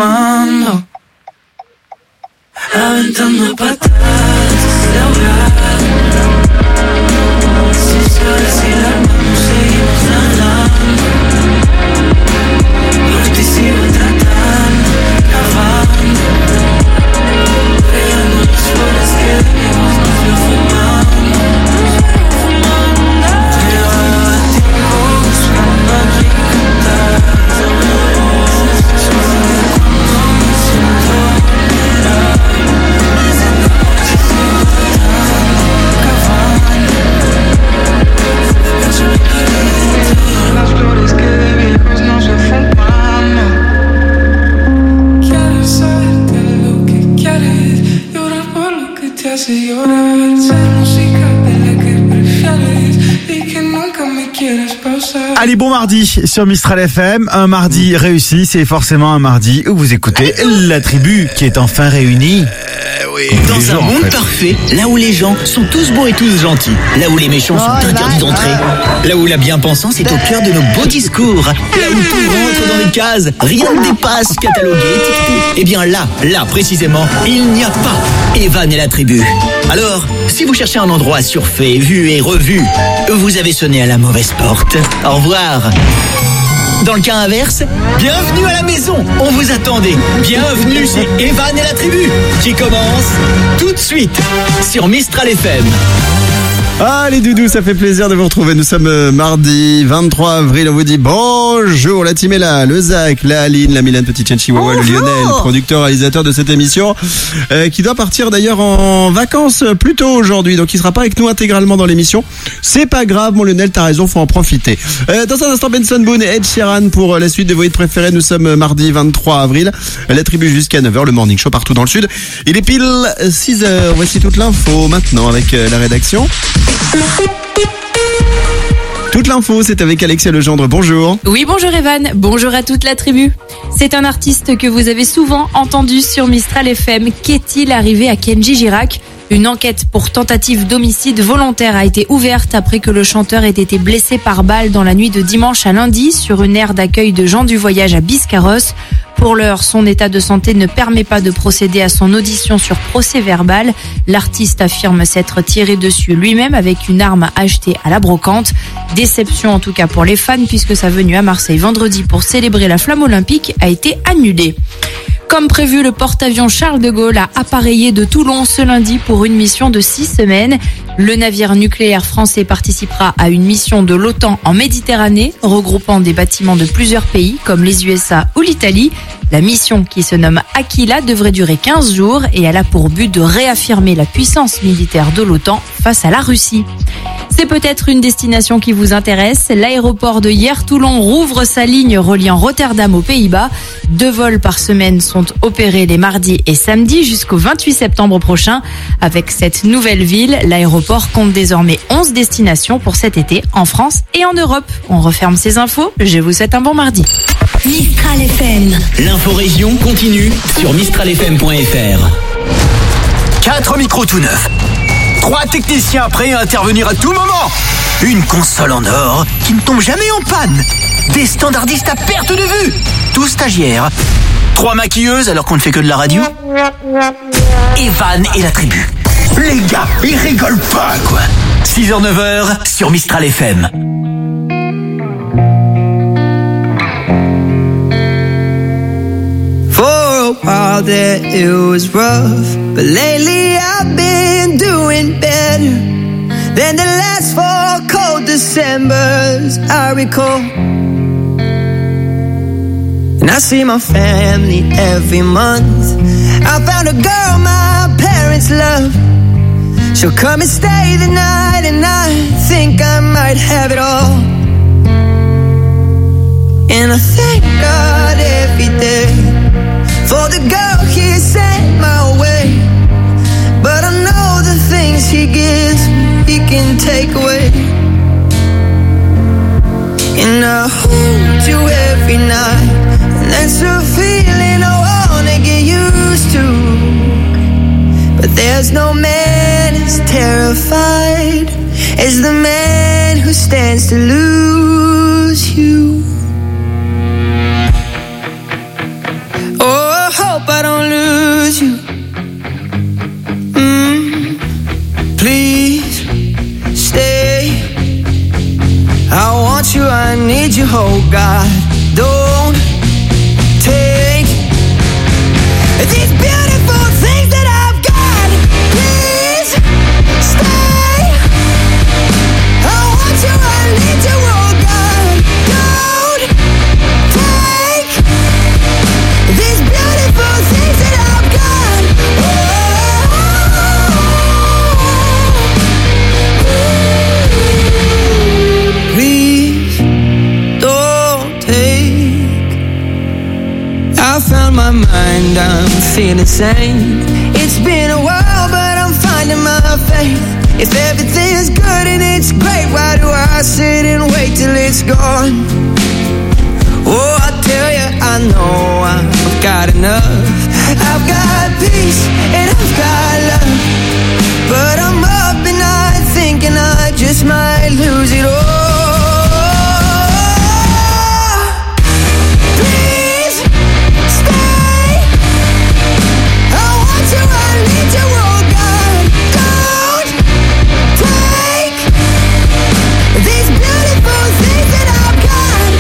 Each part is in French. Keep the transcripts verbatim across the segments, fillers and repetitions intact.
fumando, aventando patadas de ahogar. Sin saber si la armamos, seguimos nadando. Por ti sigo tratando, cavando, regando las flores que debíamos, nos veo fumando. Llevaba tiempo buscando a quien cantar. Las flores que de viejos no se fumando. Quiero saber qué es lo que quieres, llorar por lo que te hace llorar, ser música de la que prefieres y que nunca me quieras pausar. Allez, bon mardi sur Mistral F M. Un mardi réussi, c'est forcément un mardi où vous écoutez la tribu qui est enfin réunie. Euh, oui. Dans un jours, monde en fait. parfait, là où les gens sont tous beaux et tous gentils, là où les méchants sont Oh, interdits là, d'entrer, là où la bien-pensance est au cœur de nos beaux discours, là où tout rentre dans les cases, rien ne dépasse, catalogué, étiqueté. Eh bien là, là précisément, il n'y a pas Evan et la tribu. Alors, si vous cherchez un endroit surfait, vu et revu, vous avez sonné à la mauvaise porte. Au revoir. Dans le cas inverse, bienvenue à la maison, on vous attendait. Bienvenue chez Evan et la tribu, qui commence tout de suite sur Mistral F M. Ah les doudous, ça fait plaisir de vous retrouver. Nous sommes euh, mardi vingt-trois avril. On vous dit bonjour. La team est là, le Zach, la Aline, la Mylène, petit Chihuahua, le Lionel, producteur, réalisateur de cette émission, euh, qui doit partir d'ailleurs en vacances plus tôt aujourd'hui. Donc il sera pas avec nous intégralement dans l'émission. C'est pas grave, mon Lionel, t'as raison, faut en profiter. Euh, dans un instant, Benson Boone et Ed Sheeran pour euh, la suite de vos hits préférés. Nous sommes euh, mardi vingt-trois avril. La tribu jusqu'à neuf heures, le morning show partout dans le sud. Il est pile six heures. Voici toute l'info maintenant avec euh, la rédaction. Toute l'info, c'est avec Alexia Legendre. Bonjour. Oui, bonjour Evan, bonjour à toute la tribu. C'est un artiste que vous avez souvent entendu sur Mistral F M. Qu'est-il arrivé à Kenji Girac ? Une enquête pour tentative d'homicide volontaire a été ouverte après que le chanteur ait été blessé par balle dans la nuit de dimanche à lundi sur une aire d'accueil de gens du voyage à Biscarrosse. Pour l'heure, son état de santé ne permet pas de procéder à son audition sur procès-verbal. L'artiste affirme s'être tiré dessus lui-même avec une arme achetée à la brocante. Déception en tout cas pour les fans puisque sa venue à Marseille vendredi pour célébrer la flamme olympique a été annulée. Comme prévu, le porte-avions Charles de Gaulle a appareillé de Toulon ce lundi pour une mission de six semaines. Le navire nucléaire français participera à une mission de l'OTAN en Méditerranée, regroupant des bâtiments de plusieurs pays comme les U S A ou l'Italie. La mission, qui se nomme Aquila, devrait durer quinze jours et elle a pour but de réaffirmer la puissance militaire de l'OTAN face à la Russie. C'est peut-être une destination qui vous intéresse. L'aéroport de Hyères-Toulon rouvre sa ligne reliant Rotterdam aux Pays-Bas. Deux vols par semaine sont opérés les mardis et samedis jusqu'au vingt-huit septembre prochain. Avec cette nouvelle ville, l'aéroport compte désormais onze destinations pour cet été en France et en Europe. On referme ces infos. Je vous souhaite un bon mardi. Mistral F M. L'info région continue sur mistral f m point f r. Quatre micros tout neufs. Trois techniciens prêts à intervenir à tout moment. Une console en or qui ne tombe jamais en panne. Des standardistes à perte de vue. Tous stagiaires. Trois maquilleuses alors qu'on ne fait que de la radio. Evan et la tribu. Les gars, ils rigolent pas quoi. six heures neuf heures sur Mistral F M. For a while there it was rough, but lately I've been doing better than the last four cold Decembers I recall. And I see my family every month. I found a girl my parents love. She'll come and stay the night, and I think I might have it all. And I thank God every day for the girl he sent my way. But I know the things he gives me, he can take away. And I hold you every night, and that's a feeling I wanna get used to. But there's no man as terrified as the man who stands to lose you. Oh, hope I don't lose you. Mm, please stay. I want you, I need you, oh God. Don't take these beautiful things that I've got. Please stay. I want you, I need you, oh God. Don't take these beautiful things that I've got. Oh, please don't take. I found my mind, I'm feeling sane. It's been a while, but I'm finding my faith. If everything is good and it's great, why do I sit and wait till it's gone? Oh, I tell you, I know I've got enough. I've got peace and I've got love, but I'm up at night thinking I just might lose it all. Please stay. I want you, I need you, oh God. Don't take these beautiful things that I've got.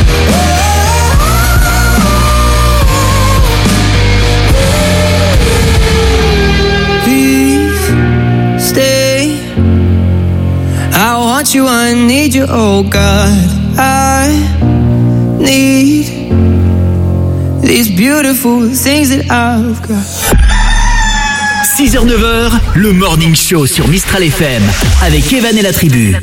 Please stay. I want you, I need you, oh God. I need these beautiful things that I've got. six heures neuf heures, le Morning Show sur Mistral F M avec Evan et la tribu.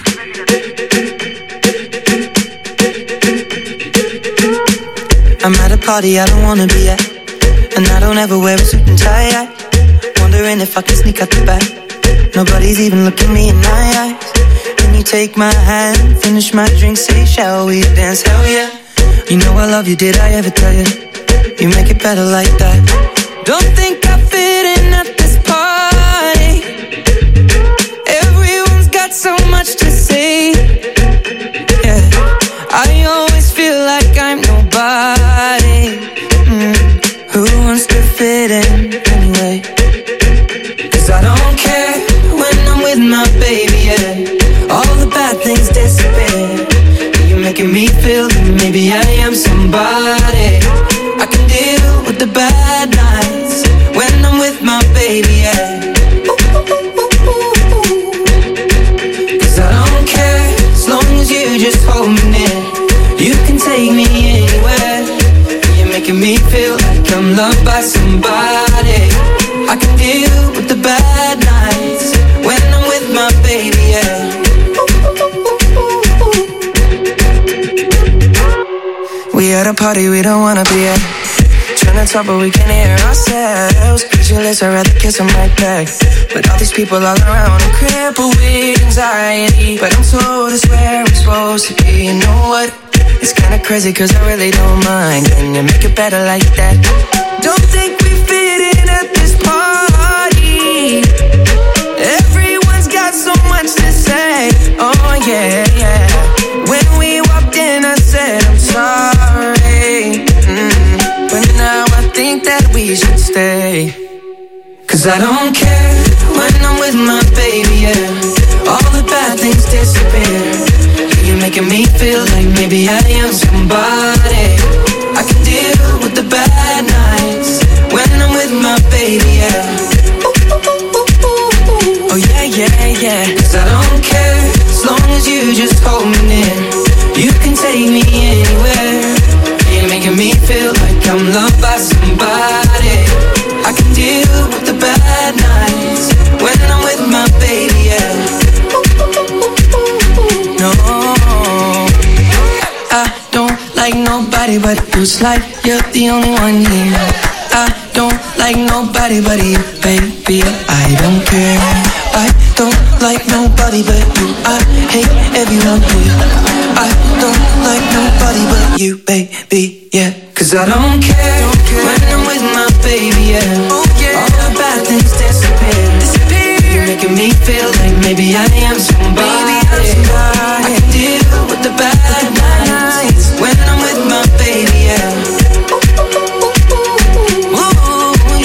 I'm at a party I don't wanna be at, and I don't ever wear a suit and tie. I wondering if I can sneak out the back. Nobody's even looking me in my eyes. Can you take my hand, finish my drink, say shall we dance? Hell yeah. You know I love you, did I ever tell you? You make it better like that. Don't think I fit in at this party. Everyone's got so much to say. Yeah, I always feel like I'm nobody. Mm. Who wants to fit in anyway? Cause I don't care when I'm with my baby, yeah. All the bad things disappear. You're making me feel that maybe I am somebody. I can deal with the bad nights when I'm with my baby, yeah. Cause I don't care as long as you just hold me near. You can take me anywhere. You're making me feel like I'm loved by somebody. I can deal with the bad nights when I'm with my baby, yeah. We at a party we don't wanna be at. Trying to talk but we can't hear ourselves. Pictureless, I'd rather kiss them right back. But all these people all around, I'm crippled with anxiety. But I'm told it's where I'm supposed to be. You know what? It's kinda crazy cause I really don't mind. Can you make it better like that? Don't think we fit in at this party. Everyone's got so much to say. Oh yeah, yeah. When we walked in I said I'm sorry. Mm. But now I think that we should stay. Cause I don't care when I'm with my baby, yeah. All the bad things disappear. You're making me feel like maybe I am somebody. I can deal with the bad nights when I'm with my baby, yeah. Oh yeah, yeah, yeah. Cause I don't care as long as you just hold me near. You can take me anywhere. You're making me feel like I'm loved by somebody. I can deal with the bad nights when I'm with my baby, yeah. No, I don't like nobody but you. It's like you're the only one here. I don't like nobody but you, baby. I don't care. I don't like nobody but you. I hate everyone here. I don't like nobody but you, baby, yeah. Cause I don't care when I'm with my baby, yeah. All the bad things disappear. You're making me feel like maybe I am somebody. I can deal with the bad nights when I'm with my baby, yeah. Ooh,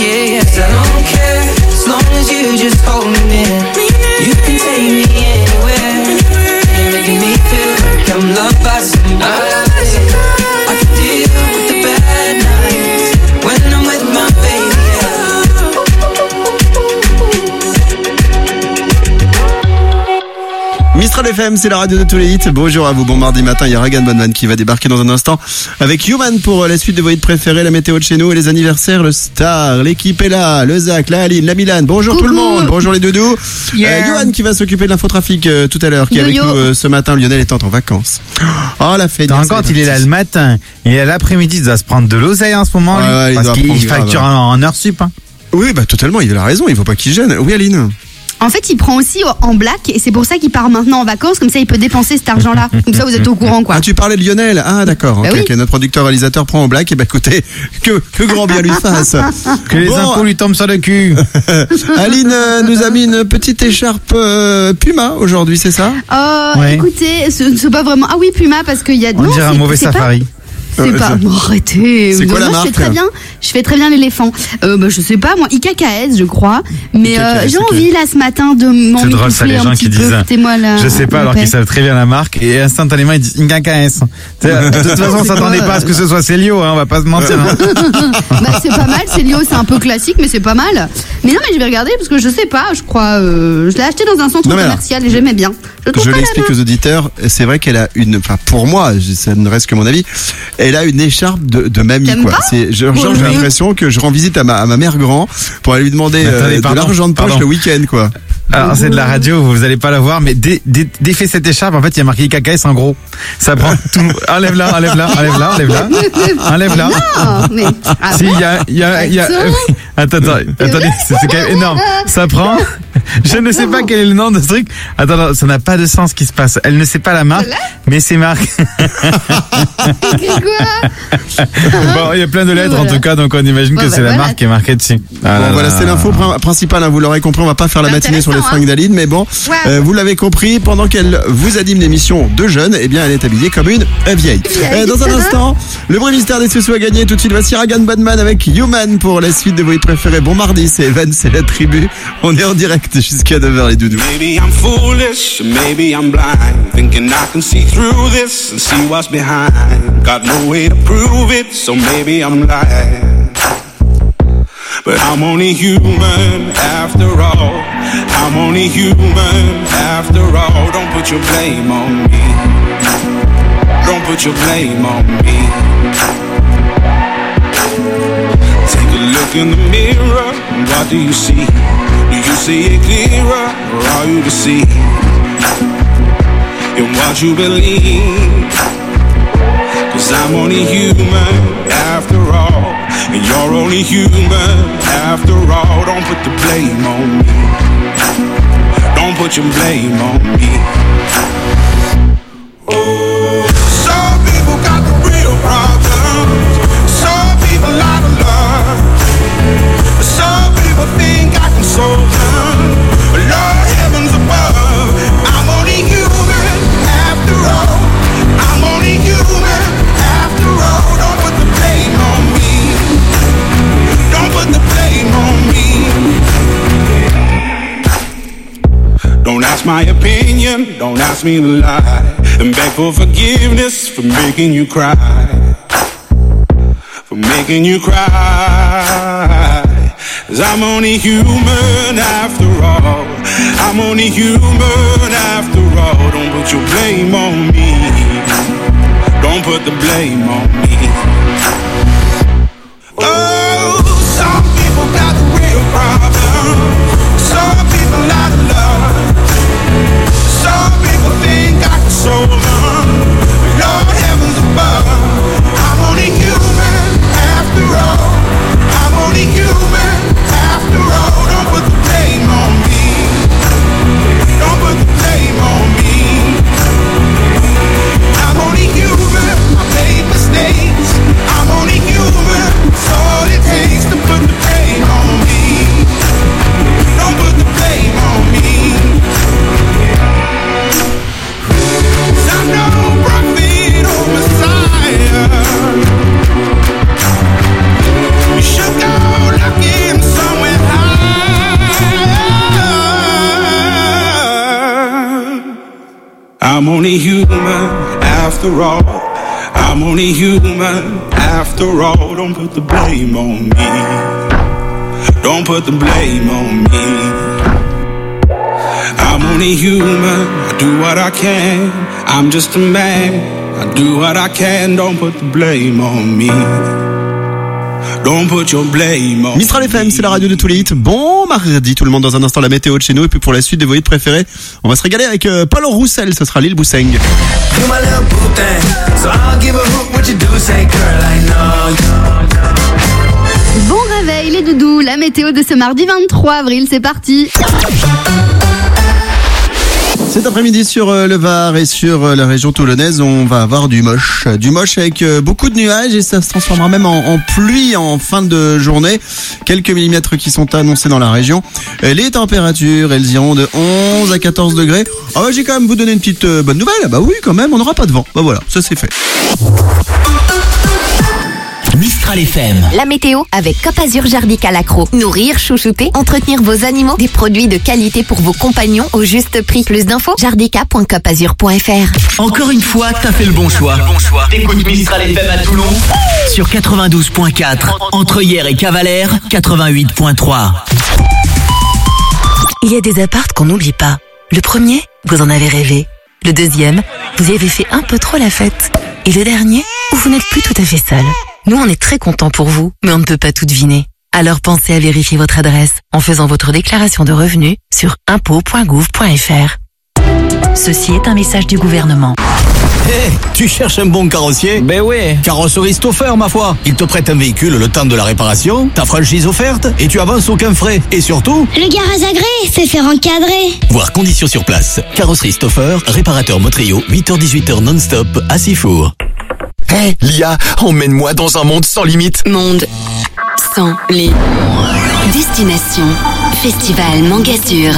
Mistral F M, c'est la radio de tous les hits. Bonjour à vous, bon mardi matin, il y a Ragan Bonman qui va débarquer dans un instant avec Human pour la suite de vos hits préférés, la météo de chez nous et les anniversaires, le star, l'équipe est là, le Zach, la Aline, la Milan, bonjour Coucou. Tout le monde, bonjour les doudous. Yeah. Euh, Human qui va s'occuper de l'infotrafic euh, tout à l'heure, qui est avec Yo-yo. nous euh, ce matin, Lionel étant en vacances. Oh la fête. T'en rends compte, il est là le matin, il est là l'après-midi, il doit se prendre de l'oseille en ce moment, Ouais, lui, ouais, il parce doit qu'il prendre il facture grave. en, en heure sup. Hein. Oui, bah totalement, il a raison, il faut pas qu'il gêne. Oui Aline. En fait, il prend aussi en black et c'est pour ça qu'il part maintenant en vacances. Comme ça, il peut dépenser cet argent-là. Comme ça, vous êtes au courant, quoi. Ah, tu parlais de Lionel. Ah, d'accord. Bah ok, oui. ok. Notre producteur réalisateur prend en black. Et bah, écoutez, que, que grand bien lui fasse. Que les Bon. impôts lui tombent sur le cul. Aline euh, nous a mis une petite écharpe euh, Puma aujourd'hui, c'est ça? Euh, Ouais. écoutez, ce- c'est pas vraiment. Ah oui, Puma, parce qu'il y a. On non, dirait un c'est- mauvais c'est pas- safari. C'est Euh, pas. ça- Bon, arrêtez. C'est quoi Non, la moi, marque Je fais très bien. Je fais très bien l'éléphant. Euh, bah, je sais pas, moi, I K K S, je crois. Mais I K K S, euh, j'ai ok. envie là ce matin de m'en C'est drôle ça, les gens qui disent. Écoutez-moi là. Je sais pas, alors qu'ils savent très bien la marque, et instantanément ils disent K K S. De toute façon, on s'attendait pas à ce que ce soit Célio, hein, on va pas se mentir. Hein. Bah, c'est pas mal, Célio, c'est un peu classique, mais c'est pas mal. Mais non, mais je vais regarder parce que je sais pas, je crois. Euh, je l'ai acheté dans un centre Non, mais alors, commercial et j'aimais bien. Je, trouve Je pas la l'explique main. aux auditeurs. C'est vrai qu'elle a une, enfin, pour moi, je- ça ne reste que mon avis. Elle a une écharpe de, de mamie, T'aimes quoi. pas C'est, je- genre, Ouais. j'ai l'impression que je rends visite à ma, à ma mère grand pour aller lui demander Mais attendez, euh, de pardon, l'argent de poche pardon. le week-end, quoi. Alors c'est de la radio, vous allez pas la voir, mais dé, dé, défait cette écharpe, en fait il y a marqué K K S en gros. Ça prend tout. Enlève-la, enlève-la, enlève-la, enlève-la, enlève-la. Non, mais. Ah Si, bon il y a, il y a, il y a. Attends. Attends, attends, attendez, c'est c'est quand même énorme. Ça prend. Je ne sais pas quel est le nom de ce truc. Attends, attends, ça n'a pas de sens ce qui se passe. Elle ne sait pas la marque, mais c'est marqué. écrit quoi Bon, il y a plein de lettres en Voilà. tout cas, donc on imagine que Bon, c'est bah, la voilà. marque qui est marquée dessus. Ah Bon, là voilà, là. c'est l'info prin- principale, hein, vous l'aurez compris, on va pas faire la C'est matinée sur les intéressant, fringues d'Aline, mais bon, Ouais. euh, vous l'avez compris, pendant qu'elle vous anime l'émission de jeunes, eh bien, elle est habillée comme une euh, vieille. Euh, dans un instant, le vrai mystère des sous-sous a gagné, tout de suite, voici Ragan Bodman avec Human pour la suite de vos hits préférés. Bon mardi, c'est Evan, c'est la tribu, on est en direct jusqu'à neuf heures les doudous. Maybe I'm foolish, maybe I'm blind, thinking I can see through this and see what's behind. Got no way to prove it, so maybe I'm lying. But I'm only human after all. I'm only human after all. Don't put your blame on me. Don't put your blame on me. Take a look in the mirror, what do you see? Do you see it clearer, or are you deceived in what you believe? Cause I'm only human after all, and you're only human after all. Don't put the blame on me. Don't put your blame on me. Oh, some people got the real problems. Some people out of love. Some people think I can solve them. Lord, heavens above, I'm only human after all. I'm only human after all. Don't put the blame on me. Don't put the blame on me. Don't ask my opinion, don't ask me to lie, and beg for forgiveness for making you cry, for making you cry. Cause I'm only human after all. I'm only human after all. Don't put your blame on me. Don't put the blame on me. Oh, some people got the real problem. Some people out of love. Some people think I can solve them. Lord, heavens above, I'm only human after all. I'm only human after all. Don't put the blame on me. Don't put the blame on me. I'm only human. I made mistakes. I'm only human. It's all it takes to put the blame on me. Don't put the blame on me. 'Cause I'm no prophet or Messiah. You should go looking somewhere higher. I'm only human after all. I'm only human after all. Don't put the blame on me. Don't put the blame on me. I'm only human, I do what I can. I'm just a man, I do what I can. Don't put the blame on me. Don't put your blame on Mistral F M, c'est la radio de tous les hits. Bon mardi, tout le monde, dans un instant la météo de chez nous. Et puis pour la suite de vos hits préférés, on va se régaler avec euh, Paul Roussel, ce sera Lil Bousseng. Bon réveil les doudous, la météo de ce mardi vingt-trois avril, c'est parti. Cet après-midi sur euh, le Var et sur euh, la région toulonnaise, on va avoir du moche. Du moche avec euh, beaucoup de nuages et ça se transformera même en, en pluie en fin de journée. Quelques millimètres qui sont annoncés dans la région. Et les températures, elles iront de onze à quatorze degrés. Ah bah, j'ai quand même vous donner une petite euh, bonne nouvelle. Bah oui, quand même, on n'aura pas de vent. Bah voilà, ça c'est fait. Mistral F M. La météo avec Côte Azur Jardica Lacro. Nourrir, chouchouter, entretenir vos animaux. Des produits de qualité pour vos compagnons au juste prix. Plus d'infos, jardica point copazur point f r. Encore une fois, t'as fait le bon choix. T'écoutes Mistral F M à Toulon sur quatre-vingt-douze point quatre. Entre hier et Cavalère, quatre-vingt-huit point trois. Il y a des appartes qu'on n'oublie pas. Le premier, vous en avez rêvé. Le deuxième, vous y avez fait un peu trop la fête. Et le dernier, où vous n'êtes plus tout à fait seul. Nous, on est très contents pour vous, mais on ne peut pas tout deviner. Alors pensez à vérifier votre adresse en faisant votre déclaration de revenus sur impôts point gouv point f r. Ceci est un message du gouvernement. Hé, hey, tu cherches un bon carrossier? Ben oui. Carrosserie Stoffer, ma foi. Il te prête un véhicule le temps de la réparation, ta franchise offerte, et tu avances aucun frais. Et surtout, le garage agréé, c'est faire encadrer. Voir conditions sur place. Carrosserie Stoffer, réparateur Motrio, huit heures dix-huit heures non-stop à Sifour. Hé, hey, Lia, emmène-moi dans un monde sans limite. Monde sans les Destination Festival Mangazur.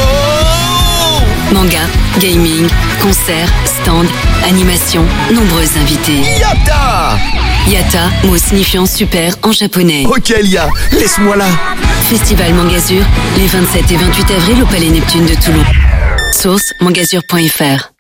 Wow. Manga, gaming, concerts, stands, animation, nombreux invités. Yata! Yata, mot signifiant super en japonais. Ok Lia, laisse-moi là. Festival Mangazur, les vingt-sept et vingt-huit avril au Palais Neptune de Toulon. Source, mangazur point f r.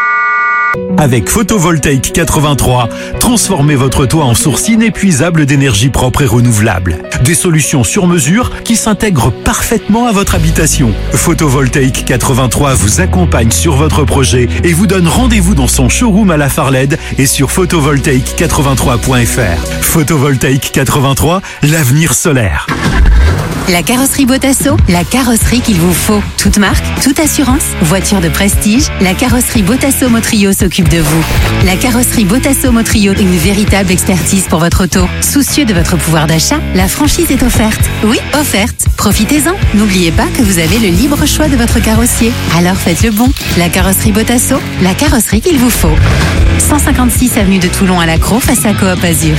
Avec Photovoltaïque quatre-vingt-trois, transformez votre toit en source inépuisable d'énergie propre et renouvelable. Des solutions sur mesure qui s'intègrent parfaitement à votre habitation. Photovoltaïque quatre-vingt-trois vous accompagne sur votre projet et vous donne rendez-vous dans son showroom à la Farled et sur photovoltaïque quatre-vingt-trois point f r. Photovoltaïque quatre-vingt-trois, l'avenir solaire. La carrosserie Botasso, la carrosserie qu'il vous faut. Toute marque, toute assurance, voiture de prestige, la carrosserie Botasso Motrio s'occupe de vous. La carrosserie Botasso Motrio, une véritable expertise pour votre auto. Soucieux de votre pouvoir d'achat, la franchise est offerte. Oui, offerte. Profitez-en. N'oubliez pas que vous avez le libre choix de votre carrossier. Alors faites le bon. La carrosserie Botasso, la carrosserie qu'il vous faut. cent cinquante-six avenue de Toulon à Lacro, face à Coop Azur.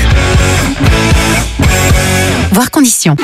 Voir conditions.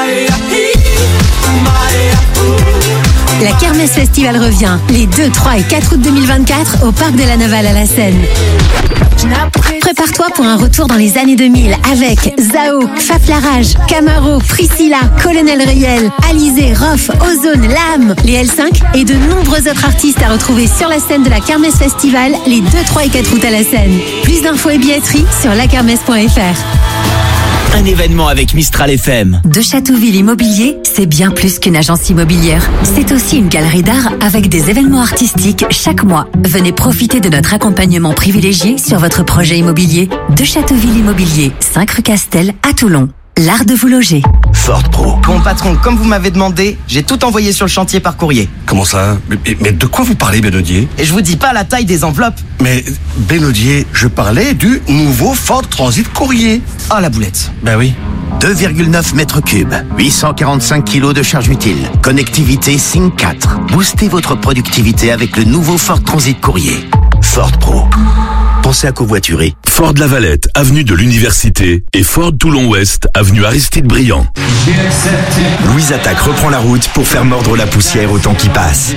La Kermesse Festival revient les deux, trois et quatre août deux mille vingt-quatre au Parc de la Naval à la Seine. Prépare-toi pour un retour dans les années deux mille avec Zao, Faflarage, Camaro, Priscilla, Colonel Riel, Alizé, Rof, Ozone, Lame, les L cinq et de nombreux autres artistes à retrouver sur la scène de la Kermesse Festival les deux, trois et quatre août à la Seine. Plus d'infos et billetterie sur la kermesse point f r. Un événement avec Mistral F M. De Châteauville Immobilier, c'est bien plus qu'une agence immobilière. C'est aussi une galerie d'art avec des événements artistiques chaque mois. Venez profiter de notre accompagnement privilégié sur votre projet immobilier. De Châteauville Immobilier, cinq rue Castel à Toulon. L'art de vous loger. Ford Pro. Bon patron, comme vous m'avez demandé, j'ai tout envoyé sur le chantier par courrier. Comment ça? mais, mais de quoi vous parlez, Benodier? Et je vous dis pas la taille des enveloppes. Mais Benodier, je parlais du nouveau Ford Transit Courrier. Ah, la boulette. Ben oui. deux virgule neuf mètres cubes, huit cent quarante-cinq kilos de charge utile, connectivité Sync quatre. Boostez votre productivité avec le nouveau Ford Transit Courrier. Ford Pro. Pensez à covoiturer. Ford Lavalette, avenue de l'Université, et Ford Toulon-Ouest, avenue Aristide Briand. Louise Attaque reprend la route pour faire mordre la poussière au temps qui passe.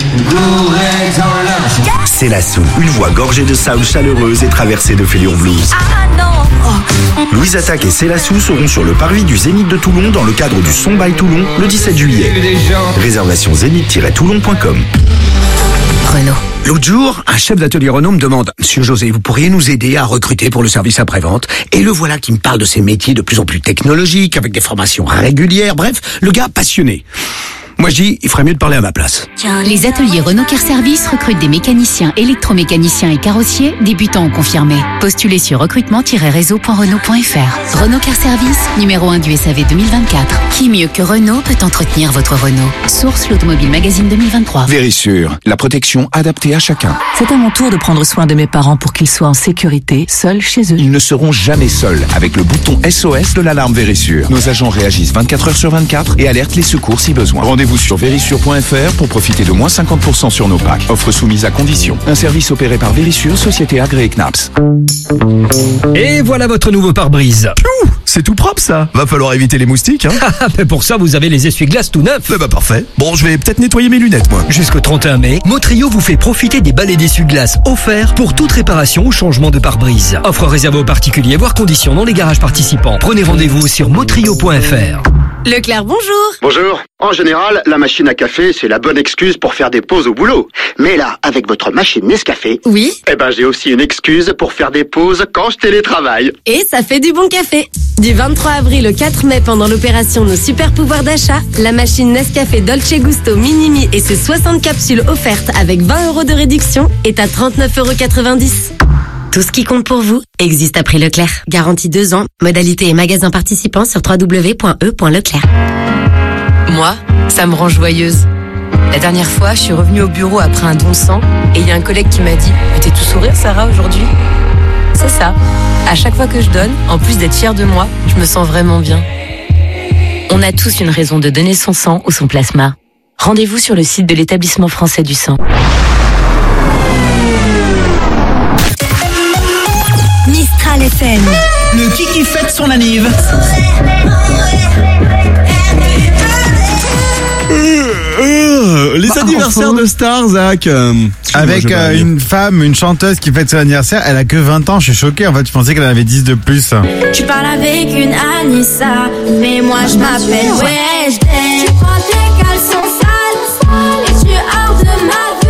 C'est la Sou, une voix gorgée de soul chaleureuse et traversée de fêlures blues. Louise Attaque et C'est la Sou seront sur le parvis du Zénith de Toulon dans le cadre du Son by Toulon le dix-sept juillet. Réservation zénith tiret toulon point com. Renault. L'autre jour, un chef d'atelier Renault me demande « Monsieur José, vous pourriez nous aider à recruter pour le service après-vente ?» Et le voilà qui me parle de ces métiers de plus en plus technologiques, avec des formations régulières, bref, le gars passionné. Moi je dis, il ferait mieux de parler à ma place. Les ateliers Renault Car Service recrutent des mécaniciens, électromécaniciens et carrossiers, débutants ou confirmés. Postulez sur recrutement tiret réseau point renault point f r. Renault Car Service, numéro un du S A V deux mille vingt-quatre. Qui mieux que Renault peut entretenir votre Renault? Source l'Automobile Magazine deux mille vingt-trois. Vérissure, la protection adaptée à chacun. C'est à mon tour de prendre soin de mes parents pour qu'ils soient en sécurité, seuls chez eux. Ils ne seront jamais seuls avec le bouton S O S de l'alarme Vérissure. Nos agents réagissent vingt-quatre heures sur vingt-quatre et alertent les secours si besoin. Rendez-vous sur vérissure point f r pour profiter de moins cinquante pour cent sur nos packs. Offre soumise à condition. Un service opéré par Vérissure, société agréée C N A P S. Et voilà votre nouveau pare-brise. Piou, c'est tout propre ça. Va falloir éviter les moustiques, hein. Mais pour ça, vous avez les essuie-glaces tout neufs. Eh bah parfait. Bon, je vais peut-être nettoyer mes lunettes, moi. Jusqu'au trente et un mai, Motrio vous fait profiter des balais d'essuie-glaces offerts pour toute réparation ou changement de pare-brise. Offre réservée aux particuliers, voire conditions dans les garages participants. Prenez rendez-vous sur motrio point f r. Leclerc, bonjour. Bonjour. En général, la machine à café, c'est la bonne excuse pour faire des pauses au boulot. Mais là, avec votre machine Nescafé, oui, eh ben j'ai aussi une excuse pour faire des pauses quand je télétravaille. Et ça fait du bon café. Du vingt-trois avril au quatre mai, pendant l'opération Nos Super Pouvoirs d'achat, la machine Nescafé Dolce Gusto Minimi et ses soixante capsules offertes avec vingt euros de réduction est à trente-neuf euros quatre-vingt-dix. Tout ce qui compte pour vous existe à prix Leclerc. Garantie deux ans. Modalité et magasins participants sur w w w point e point leclerc. Moi, ça me rend joyeuse. La dernière fois, je suis revenue au bureau après un don de sang et il y a un collègue qui m'a dit « Mais t'es tout sourire, Sarah, aujourd'hui ?» C'est ça. À chaque fois que je donne, en plus d'être fière de moi, je me sens vraiment bien. On a tous une raison de donner son sang ou son plasma. Rendez-vous sur le site de l'Établissement français du sang. Mistral F M. Le Kiki fête son anniv. Euh, les Bah, anniversaires enfin. de stars, Zach. Euh, Avec excuse-moi, euh, je une femme, une chanteuse qui fête son anniversaire, elle a que vingt ans, je suis choqué, en fait, je pensais qu'elle en avait dix de plus. Tu parles avec une Anissa, mais moi je m'appelle Weshden. Tu prends tes caleçons sales et tu hors de ma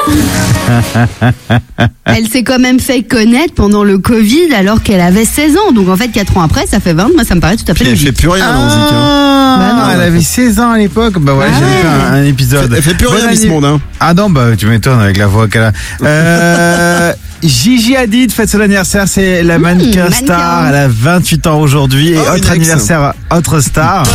vue. Elle s'est quand même fait connaître pendant le Covid alors qu'elle avait seize ans. Donc en fait, quatre ans après, ça fait vingt. Moi, ça me paraît tout à fait Elle logique. fait plus rien dans Zik, hein. Ah, Bah non. elle avait seize ans à l'époque. Bah ouais, Ah j'avais ouais. fait un, un épisode. Elle fait plus rien, Bonne Miss anniv- Monde, hein. Ah non, bah tu m'étonnes avec la voix qu'elle a. Euh, Gigi Hadid fête son anniversaire, c'est la mannequin mannequin. star. Elle a vingt-huit ans aujourd'hui. Et Oh, une autre ex. anniversaire, autre star.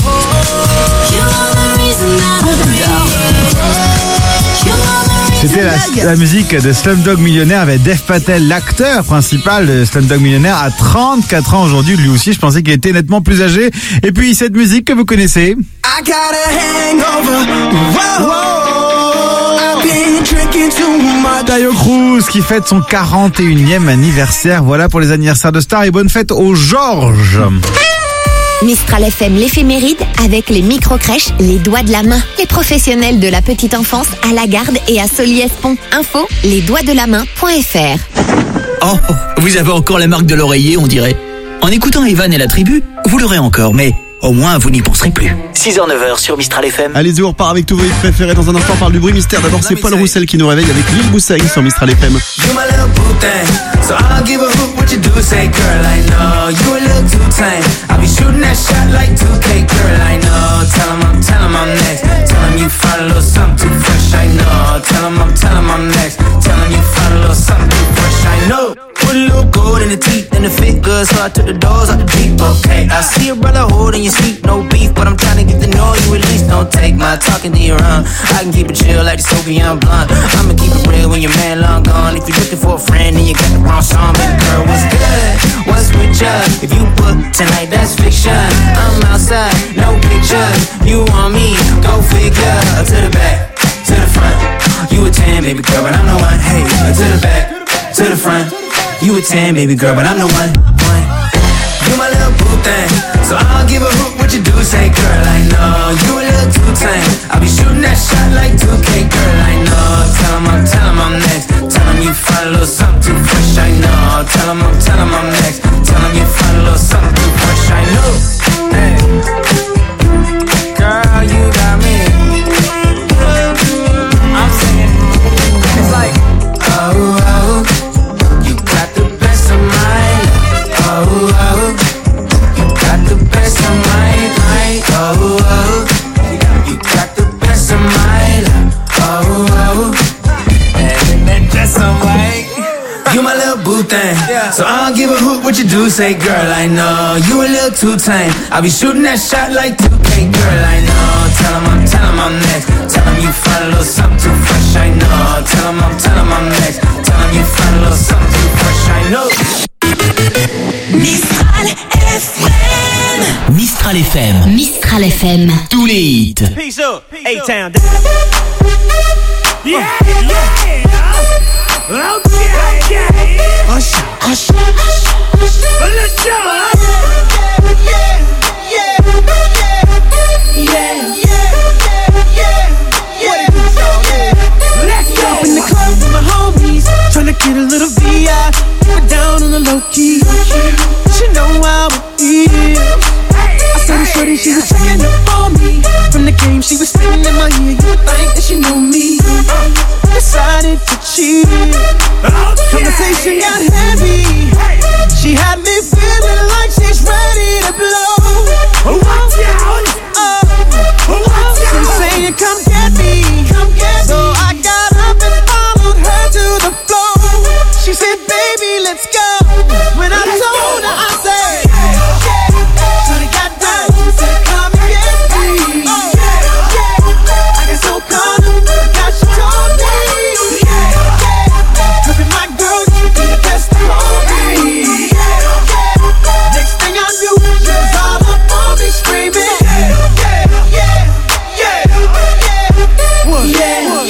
C'était la, la musique de Slumdog Millionnaire avec Dev Patel, l'acteur principal de Slumdog Millionnaire, à trente-quatre ans aujourd'hui. Lui aussi, je pensais qu'il était nettement plus âgé. Et puis, cette musique que vous connaissez. I got a hangover. Whoa, whoa. I've been drinking too much. Tayo Cruz qui fête son quarante et unième anniversaire. Voilà pour les anniversaires de stars et bonne fête aux Georges. Mistral F M, l'éphéméride avec les micro-crèches, les doigts de la main. Les professionnels de la petite enfance à la Garde et à Soliès-Pont. Info, les doigts de la main point f r. Oh, vous avez encore la marque de l'oreiller, on dirait. En écoutant Evan et la tribu, vous l'aurez encore, mais au moins vous n'y penserez plus. six heures neuf heures sur Mistral F M. Allez-y, on repart avec tous vos hits préférés. Dans un instant, on parle du bruit mystère. D'abord, c'est Paul Roussel qui nous réveille avec Lil Boussaigne sur Mistral F M. You my little boo thing, so I'll give a hoot what you do. Say, girl, I know you a little too tame. I'll be shooting that shot like two K, girl, I know. Tell 'em I'm, tell 'em I'm next. Tell 'em you find a little something too fresh, I know. Tell 'em I'm, tell 'em I'm next. Tell 'em you find a little something too fresh, I know. Put a little gold in the teeth and the fit good, so I took the doors out the deep, okay. I see a brother holding your seat, no beef, but I'm trying to get to know you at least. Don't take my talking to your own. I can keep it chill like the Soviet blonde. I'ma keep it real when your man long gone. If you're looking for a friend, then you got the wrong song. Baby girl, what's good? What's with ya? If you book tonight, that's fiction. I'm outside, no pictures. You want me? Go figure. To the back, to the front. You a ten, baby girl, but I'm the one. Hey, to the back, to the front. You a ten, baby girl, but I'm the one. one. You my little boo thing, so I'll give a hoot what you do. Say, girl, I know you a little too tame. I'll be shooting that shot like two K, girl, I know. Tell 'em I'm, tell 'em I'm next. Tell 'em you find a little something too fresh, I know. Tell 'em I'm, tell 'em I'm next. Tell 'em you find a little something too fresh, I know. Hey, girl, you got me. I'm singing, it's like, oh, oh. You got the best of mine. Oh, oh. You got the best of mine. thing. So I don't give a hoot what you do, say girl, I know you a little too tame. I'll be shooting that shot like two K, girl, I know. Tell him I'm, tell him I'm next. Tell him you find a little something too fresh, I know. Tell him I'm, tell him I'm next. Tell him you find a little something too fresh, I know. Mistral F M. Mistral F M. Mistral F M. Tous les hits. Peace up, A-Town. Yeah, yeah. Okay, okay. Hush, hush, hush, hush. Let's go. Yeah, yeah, yeah, yeah, yeah, yeah, yeah. Let's go. Up in the club with my homies, tryna get a little V I. We're down on the low key. She know how it is. I saw the shorty, she was checking up on me. From the game, she was spinning in my ear. You would think that she knew me. Decided to cheat. Conversation got heavy. She had me feeling like she's ready to blow. Watch out! Oh, she's saying, "Come get me, come get me." So I got up and followed her to the floor. She said, "Baby, let's go." When I told her, I said, "Shorty got down, she said, come and get me." I got so caught up, got she told me. Look at my girl, you be the best of me. Next thing I knew, she was all up on me screaming. Yeah, yeah, yeah, yeah, yeah,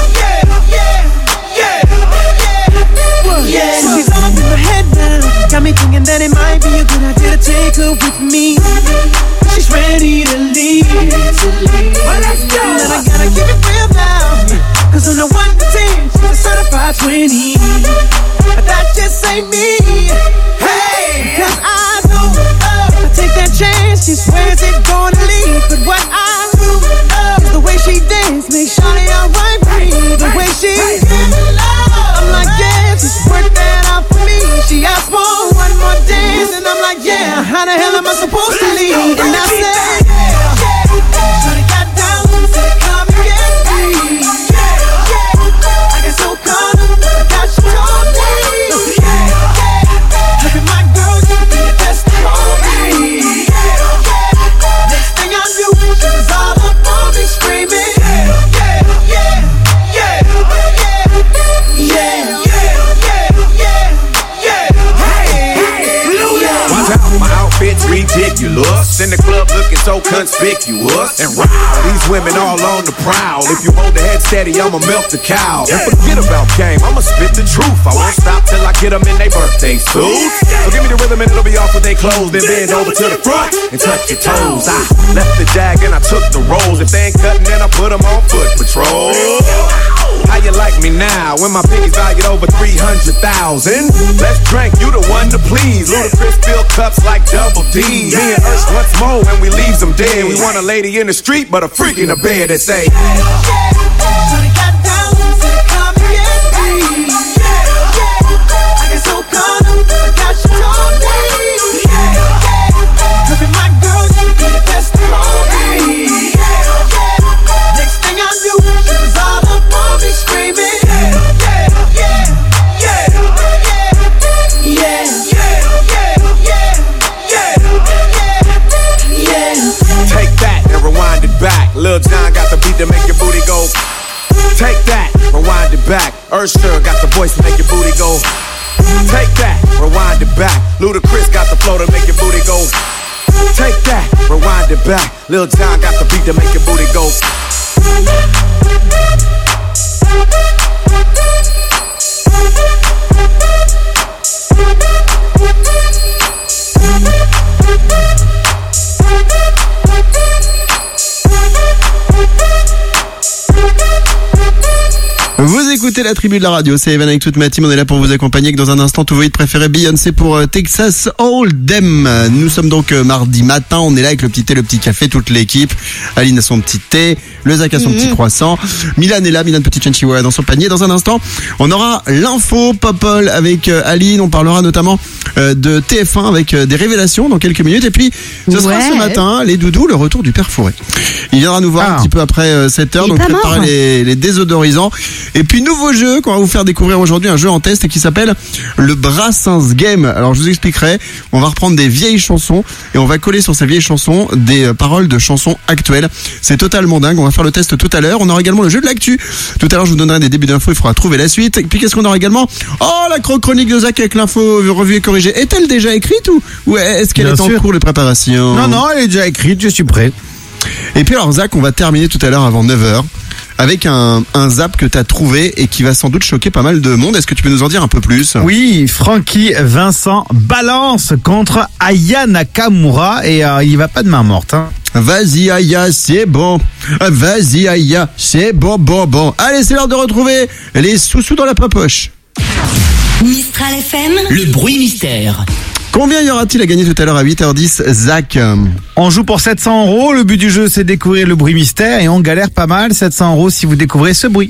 yeah, yeah. So she's all up in my head now, got me thinking that it might be a good idea to take her with me. She's ready to leave. Well, let's go. And I gotta keep it real now, cause on the one to ten, she's a certified twenty. But that just ain't me. Hey, cause I know uh, I take that chance, she swears it's gonna leave. But what I do uh, is the way she dance, make sure they alright with me. The way she gives love, I'm like, yeah, just work that out for me. She asked for one more dance, and I'm like, yeah, how the hell am I supposed to leave? And I said, shorty got down, said come and get me. I got so caught up, got she told me. Look at my girl, you be the best of me. Next thing I knew, she was all up on me screaming. Yeah, yeah, yeah, yeah, yeah, yeah, yeah. Watch out, my outfit's ridiculous. In the club looking so conspicuous. And wow, these women all on the prowl. If you hold the head steady, I'ma milk the cow. And forget about game, I'ma spit the truth. I won't stop till I get them in their birthday suits. So give me the rhythm and it'll be off with their clothes. Then bend over to the front and touch your toes. I left the jag and I took the rolls. If they ain't cutting, then I put them on foot patrol. How you like me now when my piggy's valued over three hundred thousand? Let's drink, you the one to please. Ludacris fill cups like double D. Me and Ursh once more when we leaves them dead. We want a lady in the street, but a freak in the bed that say, shorty got down, said come and get me. I got so caught up, got she told me. Look at my girl, you be the best of me. Next thing I knew, she was all up on me screaming. Yeah, yeah, yeah, yeah, yeah, yeah, yeah. take that and rewind it back. Lil Jon got the beat to make your booty go. Take that, rewind it back. Usher got the voice to make your booty go. Take that, rewind it back. Ludacris got the flow to make your booty go. Take that, rewind it back. Lil Jon got the beat to make your booty go. Vous écoutez la tribu de la radio, c'est Evan avec toute ma team, on est là pour vous accompagner. Que dans un instant, tous vos hits préférés, Beyoncé pour euh, Texas Hold'em. Nous sommes donc euh, mardi matin, on est là avec le petit thé, le petit café, toute l'équipe. Aline a son petit thé, le Zach a son mmh. petit croissant, Milan est là, Milan petit Chihuahua dans son panier. Dans un instant, on aura l'info Popol avec euh, Aline, on parlera notamment euh, de T F un avec euh, des révélations dans quelques minutes. Et puis, ce sera ouais. ce matin, les doudous, le retour du Père Fouret. Il viendra nous voir ah. un petit peu après euh, sept heures, donc préparez les, les désodorisants. Et puis nous nouveau jeu qu'on va vous faire découvrir aujourd'hui, un jeu en test qui s'appelle le Brassens Game. Alors je vous expliquerai, on va reprendre des vieilles chansons et on va coller sur ces vieilles chansons des paroles de chansons actuelles. C'est totalement dingue, on va faire le test tout à l'heure. On aura également le jeu de l'actu. Tout à l'heure je vous donnerai des débuts d'infos, il faudra trouver la suite. Et puis qu'est-ce qu'on aura également? Oh, la chronique de Zach avec l'info revue et corrigée. Est-elle déjà écrite ou, ou est-ce qu'elle Bien est en sûr. cours de préparation? Non, non, elle est déjà écrite, je suis prêt. Et puis alors Zach, on va terminer tout à l'heure avant neuf heures avec un, un zap que tu as trouvé et qui va sans doute choquer pas mal de monde. Est-ce que tu peux nous en dire un peu plus? Oui, Francky Vincent balance contre Aya Nakamura et euh, il va pas de main morte. Hein. Vas-y Aya, c'est bon. Vas-y Aya, c'est bon, bon, bon. Allez, c'est l'heure de retrouver les sous-sous dans la poche. Mistral F M. Le bruit mystère. Combien y aura-t-il à gagner tout à l'heure à huit heures dix, Zach? On joue pour sept cents euros. Le but du jeu, c'est de découvrir le bruit mystère et on galère pas mal. sept cents euros si vous découvrez ce bruit.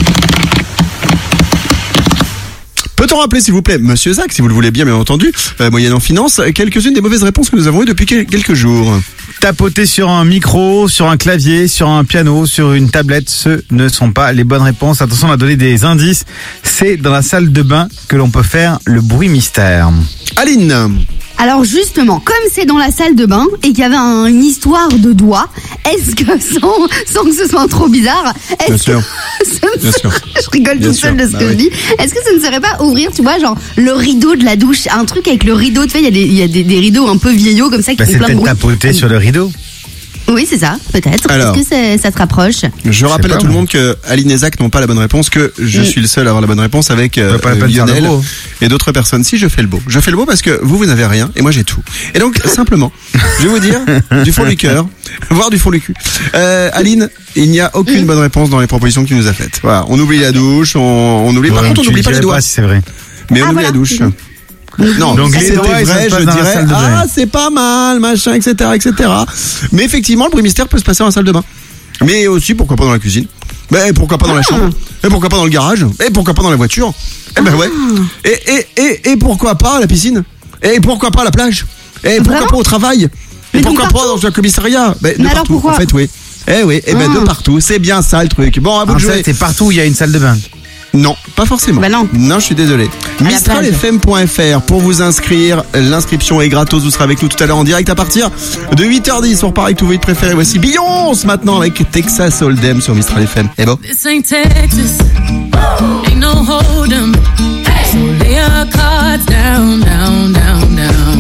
Peut-on rappeler, s'il vous plaît, Monsieur Zach, si vous le voulez bien, bien entendu, euh, moyennant finance, quelques-unes des mauvaises réponses que nous avons eues depuis quelques jours? Tapoter sur un micro, sur un clavier, sur un piano, sur une tablette, ce ne sont pas les bonnes réponses. Attention, on a donné des indices. C'est dans la salle de bain que l'on peut faire le bruit mystère. Aline. Alors justement, comme c'est dans la salle de bain et qu'il y avait un- une histoire de doigts, est-ce que sans, sans que ce soit trop bizarre, est-ce Bien que sûr. ça ne Bien sûr. je rigole Bien toute seule sûr. de ce Bah que oui. je dis. Est-ce que ça ne serait pas ouvrir, tu vois, genre le rideau de la douche, un truc avec le rideau, tu vois, il y a des il y a des, des rideaux un peu vieillots comme ça qui Bah, font c'est plein de peut-être bruit. tapoter sur le rideau. Oui, c'est ça, peut-être. Alors. Est-ce que c'est- ça te rapproche? Je rappelle pas, à tout le moi. monde que Aline et Zach n'ont pas la bonne réponse, que je Mm. suis le seul à avoir la bonne réponse avec euh, Ouais, pas la peine de faire le Lionel beau. et d'autres personnes. Si je fais le beau, je fais le beau parce que vous, vous n'avez rien et moi j'ai tout. Et donc simplement, je vais vous dire du fond du cœur, voire du fond du cul. Euh, Aline, il n'y a aucune bonne réponse dans les propositions que tu nous as faites. Voilà, on oublie la douche, on, on oublie. Par Ouais, contre, on tu n'oublie pas les dirais doigts. pas si c'est vrai. Mais on Ah, oublie voilà. la douche. Non, Donc, si les c'était doigts, ils vrai, se passent je dans la dirais salle de bain. ah c'est pas mal, machin, et cetera, et cetera. Mais effectivement, le bruit mystère peut se passer dans la salle de bain. Mais aussi, pourquoi pas dans la cuisine. Mais pourquoi pas dans la chambre. Et pourquoi pas dans le garage. Et pourquoi pas dans la voiture. Et ben ouais. Et, et, et, et pourquoi pas à la piscine. Et pourquoi pas à la plage. Et pourquoi Vraiment pas au travail. Et Mais donc pourquoi pas partout. dans un commissariat. Ben, de Mais alors partout, pourquoi en fait, oui. Eh oui, et ben Ah. de partout. C'est bien ça le truc. Bon, à vous En de fait, jouer. c'est partout où il y a une salle de bain. Non, pas forcément. Bah non. Non, je suis désolé. la mistral plage. f m point f r pour vous inscrire. L'inscription est gratos. Vous serez avec nous tout à l'heure en direct à partir de huit heures dix. On repart avec tout votre préféré. Voici Beyoncé maintenant avec Texas Hold'em sur Mistral F M. Et bon. This ain't Texas, ain't no hold'em. So lay your cards down, down, down,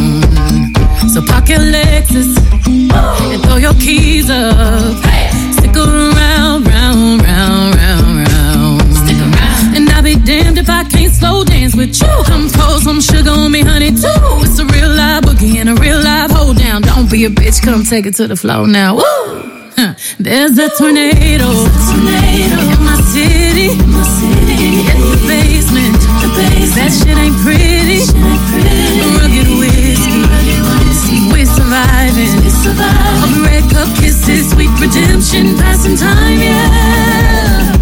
down. So park your Lexus and throw your keys up. Stick around, round, round, round, round. Stick around. And I'll be damned if I can't slow dance with you. Come pour some sugar on me, honey, too. It's a real live boogie and a real live hold down. Don't be a bitch, come take it to the floor now. Woo! Huh. There's a tornado, tornado in my city, in my city. In the basement, the basement. That shit ain't pretty. Shit ain't pretty. Rugged whiskey, rugged whiskey. We're surviving, we're surviving. Red cup kisses, sweet redemption, passing time, yeah.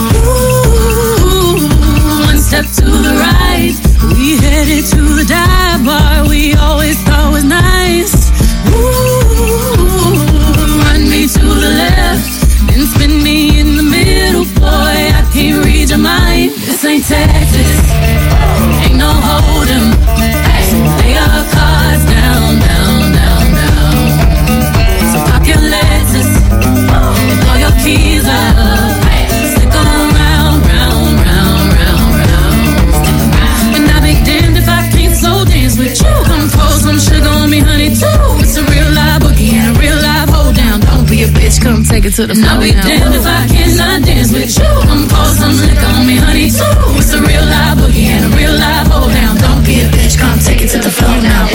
Ooh, one step to the right, we headed to the dive bar we always thought was nice. Ooh, run me to the left, then spin me in the middle, boy, I can't read your mind. This ain't Texas, ain't no hold'em. So lay your cards down, down, down, down. So pop your Lexus and throw your keys up. Stick around, round, round, round, round. And I'll be damned if I can't slow dance with you. Come pour some sugar on me, honey, too. It's a real live boogie and a real live hold down. Don't be a bitch, come take it to the floor. And I'll be damned if I cannot dance with you. Come pour some liquor on me, honey, too. It's a real live boogie and a real live hold down. Don't be a bitch, come take it to the floor now.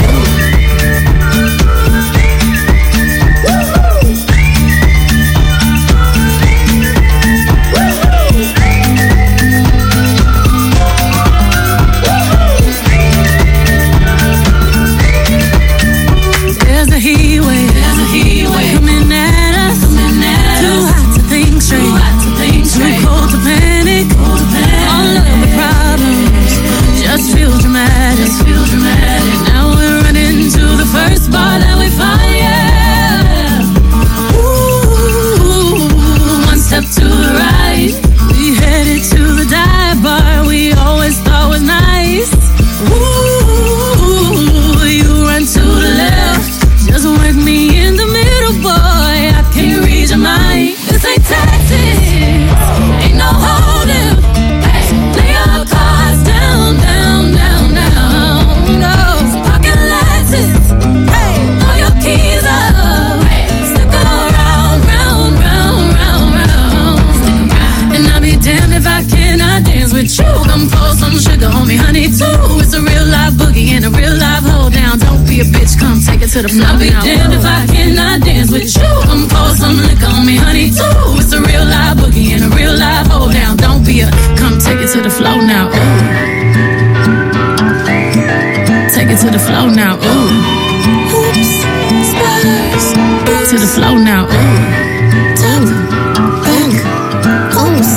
There's a heat wave, there's a heat wave coming at us, coming at Too us. hot to think straight, Too hot to think straight. Too cold to panic, cold to panic. All of the problems just feel dramatic, just feel dramatic. Now we're running to liquor on me, honey, too. It's a real live boogie and a real live hold down. Don't be a bitch, come take it to the floor. I'll be damned if I cannot dance with you. Come pour some liquor on me, honey, too. It's a real live boogie and a real live hold down. Don't be a, come take it to the floor now. Ooh. Take it to the floor now. Ooh. Oops, spurs. To the floor now. Ooh. Ooh. Oops.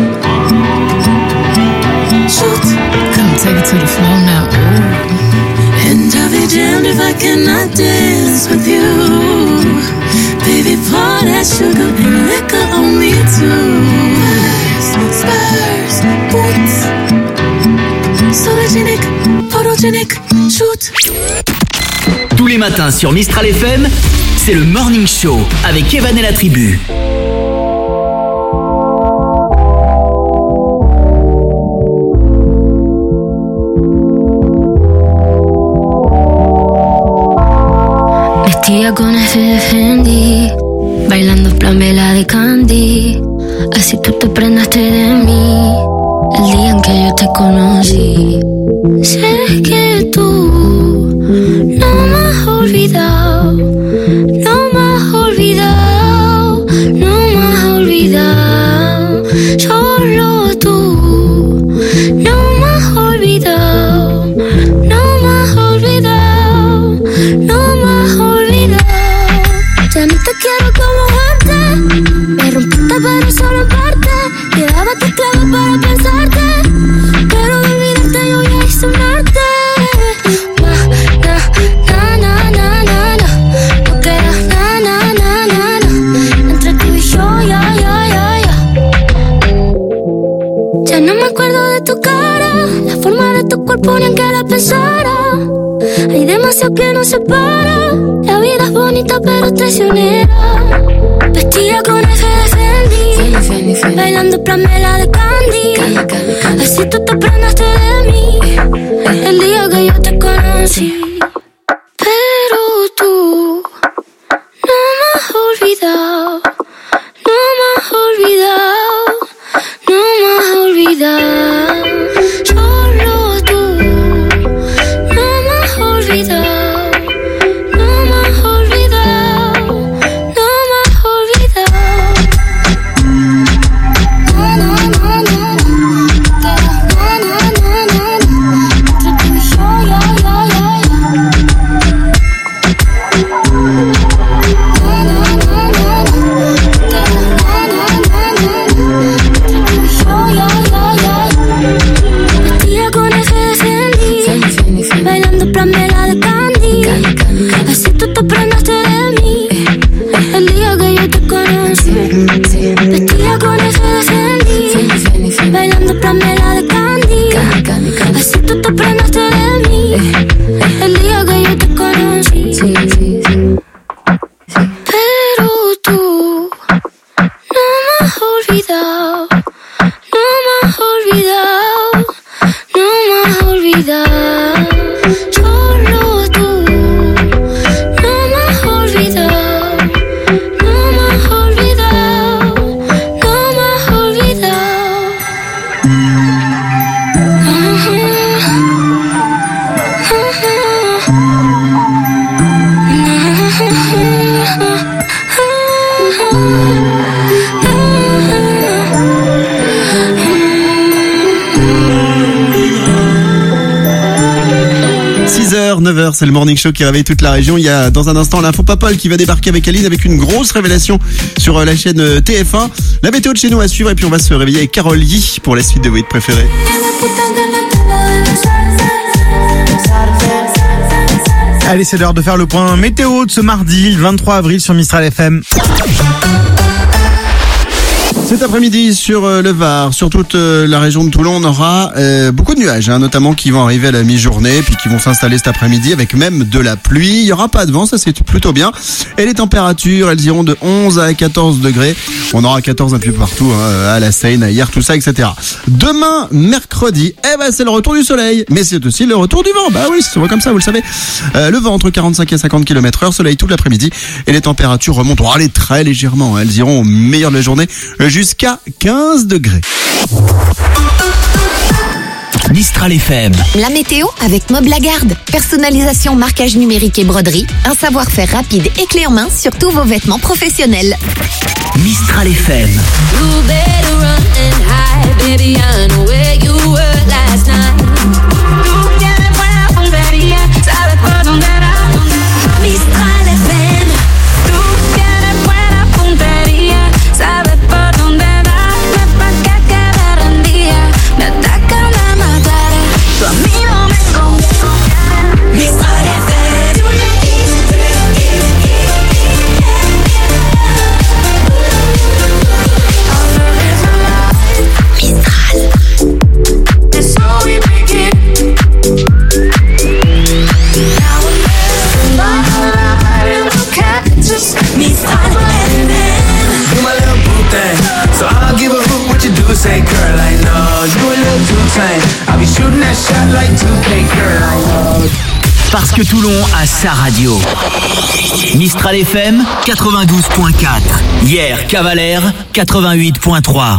Shoot. Come take it to the floor now. Ooh. And I'll be damned if I cannot dance with you. Baby, pour that sugar and liquor on me too. Spurs, boots. Sologenic, photogenic, shoot. Tous les matins sur Mistral F M, c'est le Morning Show avec Evan et la tribu. Vestida con ese Fendi, bailando plan vela de Candy. Así tú te prendaste de mí el día en que yo te conocí. Sé que tú no me has olvidado, no me has olvidado, no me has olvidado. Solo tú no me has olvidado, no me has olvidado, no me has olvidado. Ya no te quiero como antes, me rompiste pero solo en parte. Llevaba tus clavos para pensarte, pero de olvidarte yo ya hice un arte. Na, na, na, na, na, na. No queda na, na, na, na, na. Entre tú y yo, ya, ya, ya, ya. Ya no me acuerdo de tu cara, la forma de tu cuerpo ni en que la pensara. Hay demasiado que nos separa. La vida es bonita pero traicionera. Vestida con ese de Fendi, bailando plamela de Candy. Así tú te prendaste de mí el día que yo te conocí. Pero tú no me has olvidado, no me has olvidado, no me has olvidado. Solo tú no me has olvidado. neuf heures, c'est le Morning Show qui réveille toute la région. Il y a dans un instant l'info Papol qui va débarquer avec Aline avec une grosse révélation sur la chaîne T F un. La météo de chez nous à suivre et puis on va se réveiller avec Carole Yi pour la suite de vos hits préférés. Allez, c'est l'heure de faire le point météo de ce mardi, le vingt-trois avril sur Mistral F M. Cet après-midi sur euh, le Var, sur toute euh, la région de Toulon, on aura euh, beaucoup de nuages, hein, notamment qui vont arriver à la mi-journée, puis qui vont s'installer cet après-midi avec même de la pluie. Il n'y aura pas de vent, ça c'est plutôt bien. Et les températures, elles iront de onze à quatorze degrés. On aura quatorze un peu partout, hein, à la Seine, à Hier, tout ça, et cetera. Demain, mercredi, eh ben c'est le retour du soleil, mais c'est aussi le retour du vent. Bah oui, c'est comme ça, vous le savez. Euh, le vent entre quarante-cinq et cinquante kilomètres heure, soleil tout l'après-midi, et les températures remontent, oh, allez, très légèrement, hein, elles iront au meilleur de la journée, jusqu'à quinze degrés. Mistral F M. La météo avec Mob Lagarde. Personnalisation, marquage numérique et broderie. Un savoir-faire rapide et clé en main sur tous vos vêtements professionnels. Mistral F M. You better run and hide, baby. I know where you were last night. Tú tienes buena puntería, sabes por dónde era. Mistral F M. Tú tienes buena puntería, sabes por dónde darle pa' que quede rendida. Me atacan de matar, tú a mí no me conviene. Mistral F M. So I'll give a hoot what you do, say girl, I know you a little too tame. I'll be shooting that shot like two K, girl, I know. Parce que Toulon a sa radio. Mistral F M quatre-vingt-douze point quatre. Hier, Cavalère quatre-vingt-huit point trois.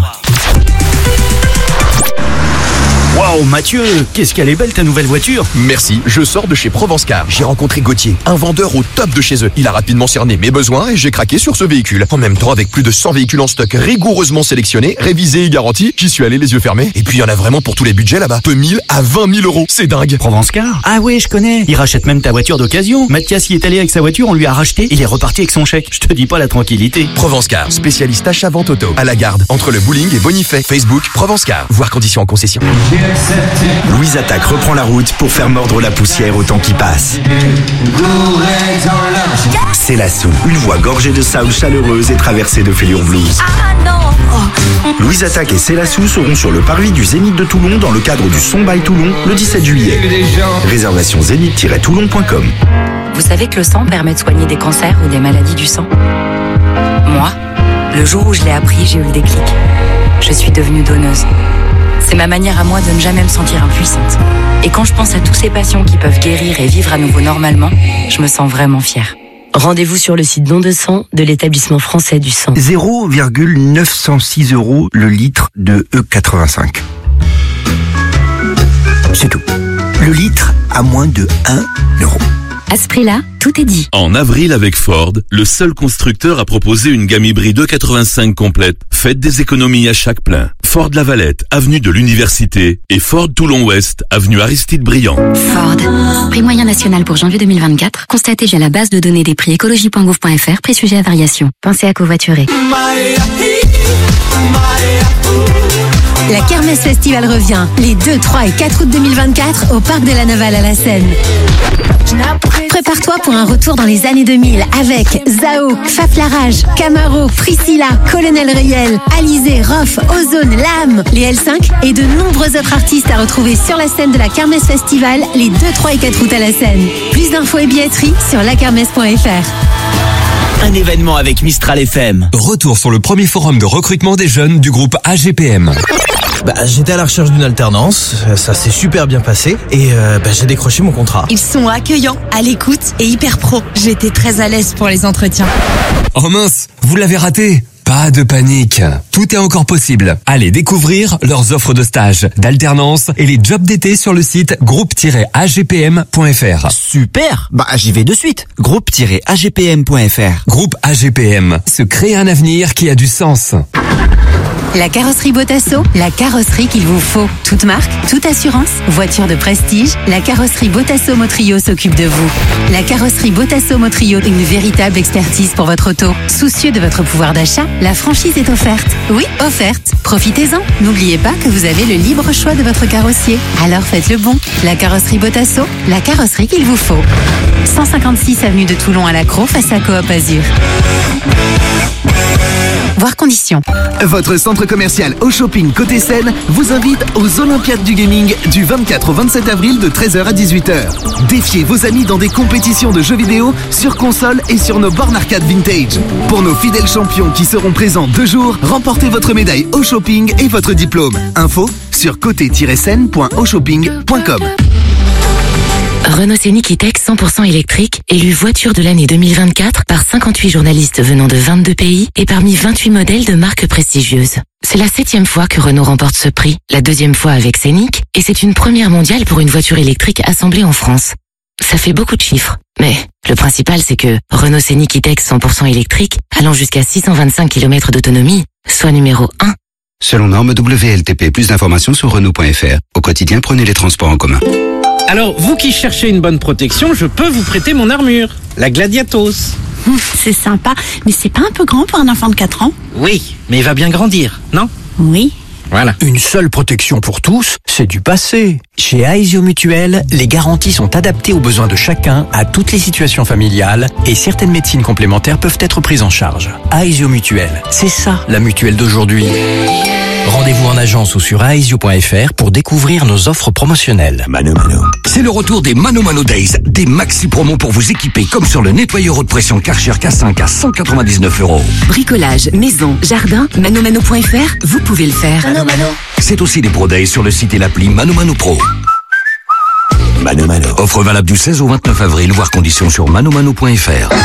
Waouh Mathieu, qu'est-ce qu'elle est belle ta nouvelle voiture. Merci, je sors de chez Provence Car. J'ai rencontré Gauthier, un vendeur au top de chez eux. Il a rapidement cerné mes besoins et j'ai craqué sur ce véhicule. En même temps, avec plus de cent véhicules en stock rigoureusement sélectionnés, révisés et garantis, j'y suis allé les yeux fermés. Et puis il y en a vraiment pour tous les budgets là-bas. De mille à vingt mille euros, c'est dingue. Provence Car. Ah ouais, je connais. Il rachète même ta voiture d'occasion. Mathias y est allé avec sa voiture, on lui a racheté, il est reparti avec son chèque. Je te dis pas la tranquillité. Provence Car, spécialiste achat-vente auto. À la Garde, entre le bowling et Bonifay. Facebook, Provence Car. Voir conditions en concession. Louise Attaque reprend la route pour faire mordre la poussière au temps qui passe. C'est la Sou, une voix gorgée de soul chaleureuse et traversée de fêlure blues. Louise Attaque et C'est la Sou seront sur le parvis du Zénith de Toulon dans le cadre du Son by Toulon le dix-sept juillet. Réservation zénith tiret toulon point com. Vous savez que le sang permet de soigner des cancers ou des maladies du sang? Moi, le jour où je l'ai appris, j'ai eu le déclic. Je suis devenue donneuse. C'est ma manière à moi de ne jamais me sentir impuissante. Et quand je pense à tous ces patients qui peuvent guérir et vivre à nouveau normalement, je me sens vraiment fière. Rendez-vous sur le site don de sang de l'établissement français du sang. zéro virgule neuf cent six euros le litre de E quatre-vingt-cinq. C'est tout. Le litre à moins de un euro. À ce prix-là, tout est dit. En avril avec Ford, le seul constructeur a proposé une gamme hybride E quatre-vingt-cinq complète. Faites des économies à chaque plein. Ford Lavalette, avenue de l'Université et Ford Toulon-Ouest, avenue Aristide Briand. Ford. Prix moyen national pour janvier deux mille vingt-quatre. Constatez via la base de données des prix écologie point gouv point f r, prix sujet à variation. Pensez à covoiturer. La Kermesse Festival revient les deux, trois et quatre août deux mille vingt-quatre au Parc de la Navale à la Seine. Prépare-toi pour un retour dans les années deux mille avec Zao, Faflarage, Camaro, Priscilla, Colonel Riel, Alizé, Rof, Ozone, Lame, les L cinq et de nombreux autres artistes à retrouver sur la scène de la Kermesse Festival les deux, trois et quatre août à la Seine. Plus d'infos et billetterie sur la kermesse point f r. Un événement avec Mistral F M. Retour sur le premier forum de recrutement des jeunes du groupe A G P M. Bah, j'étais à la recherche d'une alternance, ça s'est super bien passé et euh, bah, j'ai décroché mon contrat. Ils sont accueillants, à l'écoute et hyper pro. J'étais très à l'aise pour les entretiens. Oh mince, vous l'avez raté. Pas de panique, tout est encore possible. Allez découvrir leurs offres de stage, d'alternance et les jobs d'été sur le site groupe tiret a g p m point f r. Super, bah j'y vais de suite. groupe tiret a g p m point f r. Groupe A G P M, se créer un avenir qui a du sens. La carrosserie Botasso, la carrosserie qu'il vous faut. Toute marque, toute assurance, voiture de prestige, la carrosserie Botasso Motrio s'occupe de vous. La carrosserie Botasso Motrio, une véritable expertise pour votre auto. Soucieux de votre pouvoir d'achat, la franchise est offerte. Oui, offerte. Profitez-en. N'oubliez pas que vous avez le libre choix de votre carrossier. Alors faites le bon. La carrosserie Botasso, la carrosserie qu'il vous faut. cent cinquante-six avenue de Toulon à Lacros, face à Coop Azur. Voir conditions. Votre centre commercial Au Shopping Côté Seine vous invite aux Olympiades du Gaming du vingt-quatre au vingt-sept avril de treize heures à dix-huit heures. Défiez vos amis dans des compétitions de jeux vidéo sur console et sur nos bornes arcade vintage. Pour nos fidèles champions qui seront présents deux jours, remportez votre médaille Au Shopping et votre diplôme. Info sur côté tiret seine point au shopping point com. Renault Scénic E-Tech cent pour cent électrique, élu voiture de l'année deux mille vingt-quatre par cinquante-huit journalistes venant de vingt-deux pays et parmi vingt-huit modèles de marques prestigieuses. C'est la septième fois que Renault remporte ce prix, la deuxième fois avec Scénic, et c'est une première mondiale pour une voiture électrique assemblée en France. Ça fait beaucoup de chiffres, mais le principal c'est que Renault Scénic E-Tech cent pour cent électrique, allant jusqu'à six cent vingt-cinq kilomètres d'autonomie, soit numéro un. Selon norme W L T P, plus d'informations sur Renault point F R. Au quotidien, prenez les transports en commun. Alors, vous qui cherchez une bonne protection, je peux vous prêter mon armure, la Gladiatos. C'est sympa, mais c'est pas un peu grand pour un enfant de quatre ans? Oui, mais il va bien grandir, non? Oui. Voilà. Une seule protection pour tous, c'est du passé. Chez Aesio Mutuel, les garanties sont adaptées aux besoins de chacun, à toutes les situations familiales, et certaines médecines complémentaires peuvent être prises en charge. Aesio Mutuel, c'est ça la mutuelle d'aujourd'hui. Rendez-vous en agence ou sur aesio point F R pour découvrir nos offres promotionnelles. Mano Mano. C'est le retour des Mano Mano Days, des maxi promos pour vous équiper, comme sur le nettoyeur haute pression Karcher K cinq à cent quatre-vingt-dix-neuf euros. Bricolage, maison, jardin, manomano point F R, vous pouvez le faire. Mano Mano. C'est aussi des Pro Days sur le site et l'appli Mano Mano Pro. Mano Mano. Offre valable du seize au vingt-neuf avril, voire conditions sur manomano point F R.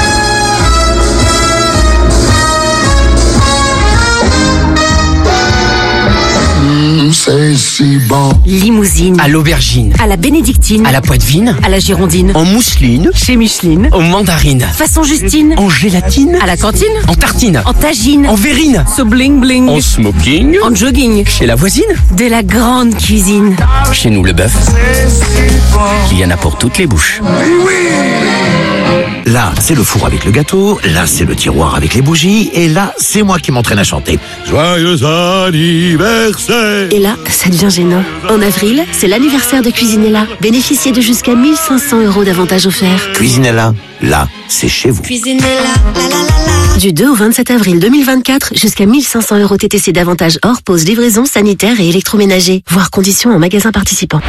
C'est si bon. Limousine. À l'aubergine. À la bénédictine. À la poitevine. À la girondine. En mousseline. Chez Micheline. En mandarine. Façon Justine. En gélatine. À la cantine. En tartine. En tagine. En verrine. So bling bling. En smoking. En jogging. Chez la voisine. De la grande cuisine. Chez nous, le bœuf. Il y en a pour toutes les bouches. Oui, oui. Là, c'est le four avec le gâteau. Là, c'est le tiroir avec les bougies. Et là, c'est moi qui m'entraîne à chanter. Joyeux anniversaire. Et là, ça devient gênant. En avril, c'est l'anniversaire de Cuisinella. Bénéficiez de jusqu'à mille cinq cents euros d'avantages offerts. Cuisinella, là, c'est chez vous. Cuisinella, la la la la. Du deux au vingt-sept avril deux mille vingt-quatre, jusqu'à mille cinq cents euros T T C d'avantages hors pause, livraison, sanitaire et électroménager. Voir conditions en magasin participant.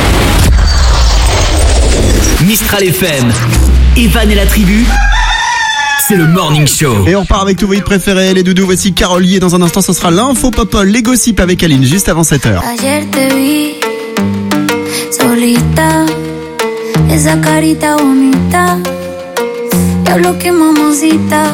Mistral F M, Evan et la tribu, c'est le Morning Show. Et on repart avec tous vos hits préférés, les doudous. Voici Carole Lié. Dans un instant, ce sera l'info Popol, les gossips avec Aline, juste avant sept heures. Ayer te vi solita, esa carita bonita, diablo que mamacita.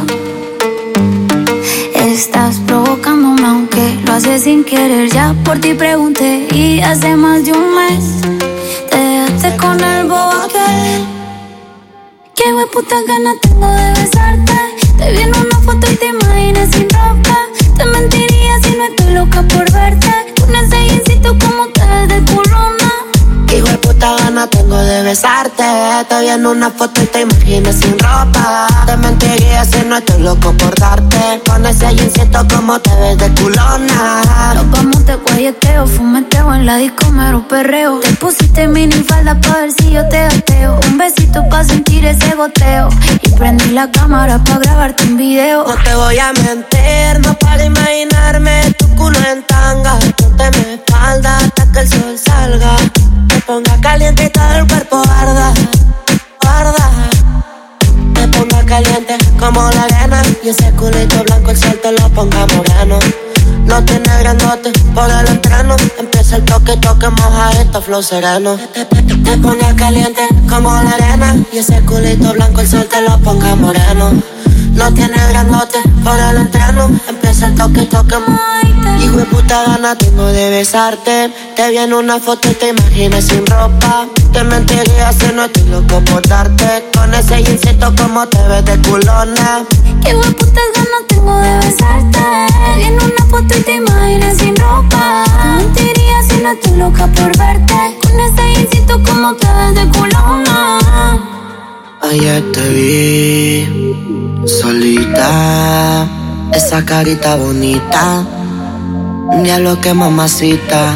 Estás provocándome aunque lo haces sin querer. Ya por ti pregunté y hace más de un mes te dejaste con el bobo aquel. Qué hueputa ganas tengo de besarte. Te vi en una foto y te imaginé sin ropa. Te mentiría si no estoy loca por verte. Con ese jeansito como te ves de culona. Qué hueputa ganas tengo de besarte. Te vi en una foto y te imaginé sin ropa. Te mentiría si no estoy loco por darte. Con ese jeansito como te ves de culona. Nos vamos de guayeteo, fumeteo en la disco mero perreo. Te pusiste mini falda pa' ver si yo te gateo. Un besito pa' sentir ese goteo. Y prendí la cámara pa' grabarte un video. No te voy a mentir, no para imaginarme tu culo en tanga. Ponte mi espalda hasta que el sol salga. Me ponga caliente y todo el cuerpo arda, arda. Me ponga caliente como la arena. Y ese culito blanco el sol te lo ponga moreno. No tiene grandote por el entreno. Empieza el toque, toque, moja esto, flow sereno. Te, te, te, te ponga caliente como la arena. Y ese culito blanco el sol te lo ponga moreno. No tiene grandote por el entreno. Empieza el toque, toque, hijo de puta gana tengo de besarte. Te vi en una foto y te imaginé sin ropa. Te mentiría si no estoy loco por darte. Con ese jeansito como te ves de culona. Qué hueputas ganas tengo de besarte. Te vi en una foto y te imaginé sin ropa. Te mentiría si no estoy loca por verte. Con ese jeansito como te ves de culona. Ayer te vi solita, esa carita bonita, diablo que mamacita.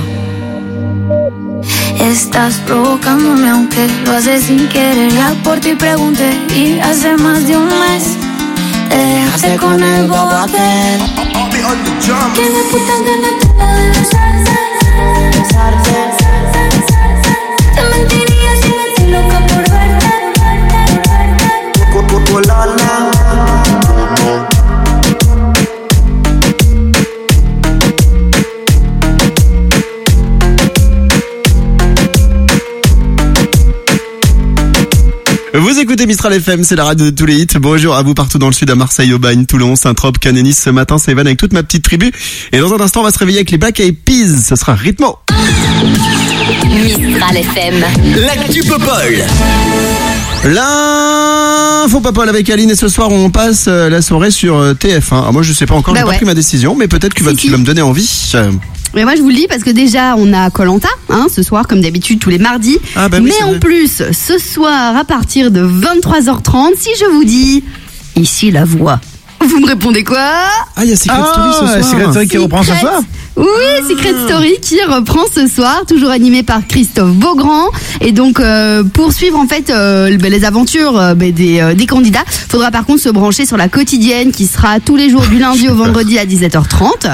Estás provocándome aunque lo haces sin querer. Ya por ti pregunté y hace más de un mes te dejaste con el bobo aquel. Que de puta ganas tengo de besarte, besarte. Te mentiría si no estoy loca por verte. Culona. Vous écoutez Mistral F M, c'est la radio de tous les hits. Bonjour à vous partout dans le sud, à Marseille, Aubagne, Toulon, Saint-Trope, Cannes et Nice. Ce matin, c'est Evan avec toute ma petite tribu. Et dans un instant, on va se réveiller avec les Black Eyed Peas. Ce sera Rythmo. Mistral F M. L'actu Popol. L'info Popol avec Aline. Et ce soir, on passe la soirée sur T F un. Alors moi, je sais pas encore, Bah j'ai ouais. pas pris ma décision, mais peut-être que tu vas, Si, tu si. vas me donner envie. Mais moi je vous le dis parce que déjà on a Koh-Lanta hein, ce soir comme d'habitude tous les mardis. Ah bah oui, mais c'est en vrai. plus ce soir à partir de vingt-trois heures trente, si je vous dis ici la voix, vous me répondez quoi? Ah, il y a Secret Ah, Story ce soir. Secret Story qui reprend ce Secret- soir. Oui, Secret Story qui reprend ce soir, toujours animé par Christophe Beaugrand. Et donc euh, pour suivre en fait euh, ben, les aventures euh, ben, des, euh, des candidats, faudra par contre se brancher sur la quotidienne qui sera tous les jours du lundi au vendredi à dix-sept heures trente.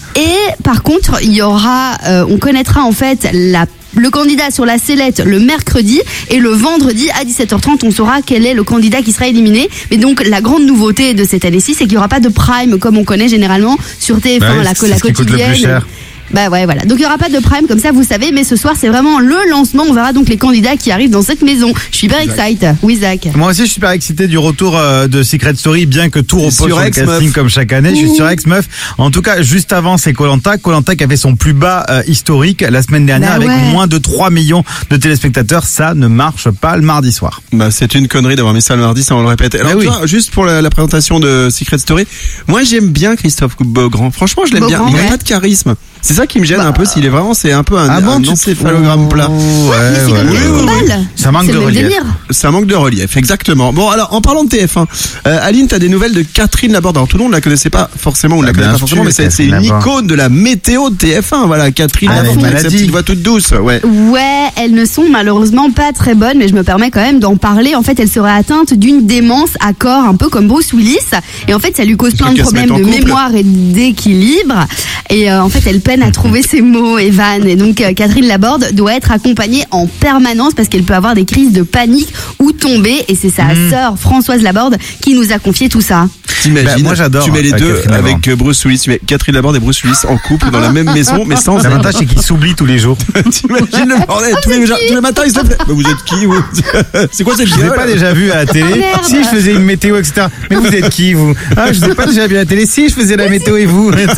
Et par contre, il y aura, euh, on connaîtra en fait la le candidat sur la sellette le mercredi et le vendredi à dix-sept heures trente on saura quel est le candidat qui sera éliminé. Mais donc la grande nouveauté de cette année-ci c'est qu'il n'y aura pas de prime comme on connaît généralement sur T F un, Bah oui, la, c'est la ce qui coûte le plus quotidienne. cher. Bah ouais voilà. Donc il n'y aura pas de prime comme ça vous savez, mais ce soir c'est vraiment le lancement. On verra donc les candidats qui arrivent dans cette maison. Je suis hyper excited. Oui Zach. Moi aussi, je suis super excité du retour euh, de Secret Story, bien que tout repose Sur sur, le Ex, casting meuf. comme chaque année. Je suis Ouh. sur Ex Meuf. En tout cas, juste avant, c'est Koh-Lanta. Koh-Lanta qui a fait son plus bas euh, historique la semaine dernière Bah avec ouais. moins de trois millions de téléspectateurs. Ça ne marche pas le mardi soir. Bah, c'est une connerie d'avoir mis ça le mardi, ça on le répète. Alors, Ah oui. tu vois, juste pour la, la présentation de Secret Story, moi j'aime bien Christophe Beaugrand. Franchement, je l'aime bien. Beaugrand, Il n'a ouais. pas de charisme. C'est ça qui me gêne Bah. un peu, s'il est vraiment, c'est un peu un, Ah bon, un tu- encéphalogramme plat. Ouais, Mais c'est ouais, comme ouais, les ouais. footballs. Ça manque C'est de le même relief. délire. Ça manque de relief, exactement. Bon, alors, en parlant de T F un, euh, Aline, t'as des nouvelles de Catherine Laborde. Alors, tout le monde ne la connaissait pas forcément, on ne la Ah, connaît bien pas forcément, sûr, mais c'est c'est Catherine une Laborde. icône de la météo de T F un. Voilà, Catherine Ah, Laborde, une avec sa maladie. petite voix toute douce, ouais. Ouais, elles ne sont malheureusement pas très bonnes, mais je me permets quand même d'en parler. En fait, elle serait atteinte d'une démence à corps, un peu comme Bruce Willis. Et en fait, ça lui cause Parce plein de qu'elle se problèmes mette de en couple. mémoire et d'équilibre. Et euh, en fait, elle peine à trouver ses mots, Evan. Et donc, euh, Catherine Laborde doit être accompagnée en permanence parce qu'elle peut avoir des crises de panique ou tomber. Et c'est sa Hmm. sœur, Françoise Laborde, qui nous a confié tout ça. T'imagines, Bah, moi, j'adore, tu mets les euh, deux Catherine Laborde. avec euh, Bruce Willis, tu mets Catherine Laborde et Bruce Willis en couple dans la même maison, mais sans. L'avantage, c'est qu'ils s'oublient tous les jours. T'imagines le bordel, tous les, tous les matins ils se lèvent. Mais vous êtes qui, vous? C'est quoi cette Je vous ai gueule pas déjà vu à la télé. Merde. Si je faisais une météo, et cetera. Mais vous êtes qui, vous? Ah, je vous ai pas déjà vu à la télé. Si je faisais la météo et vous? Et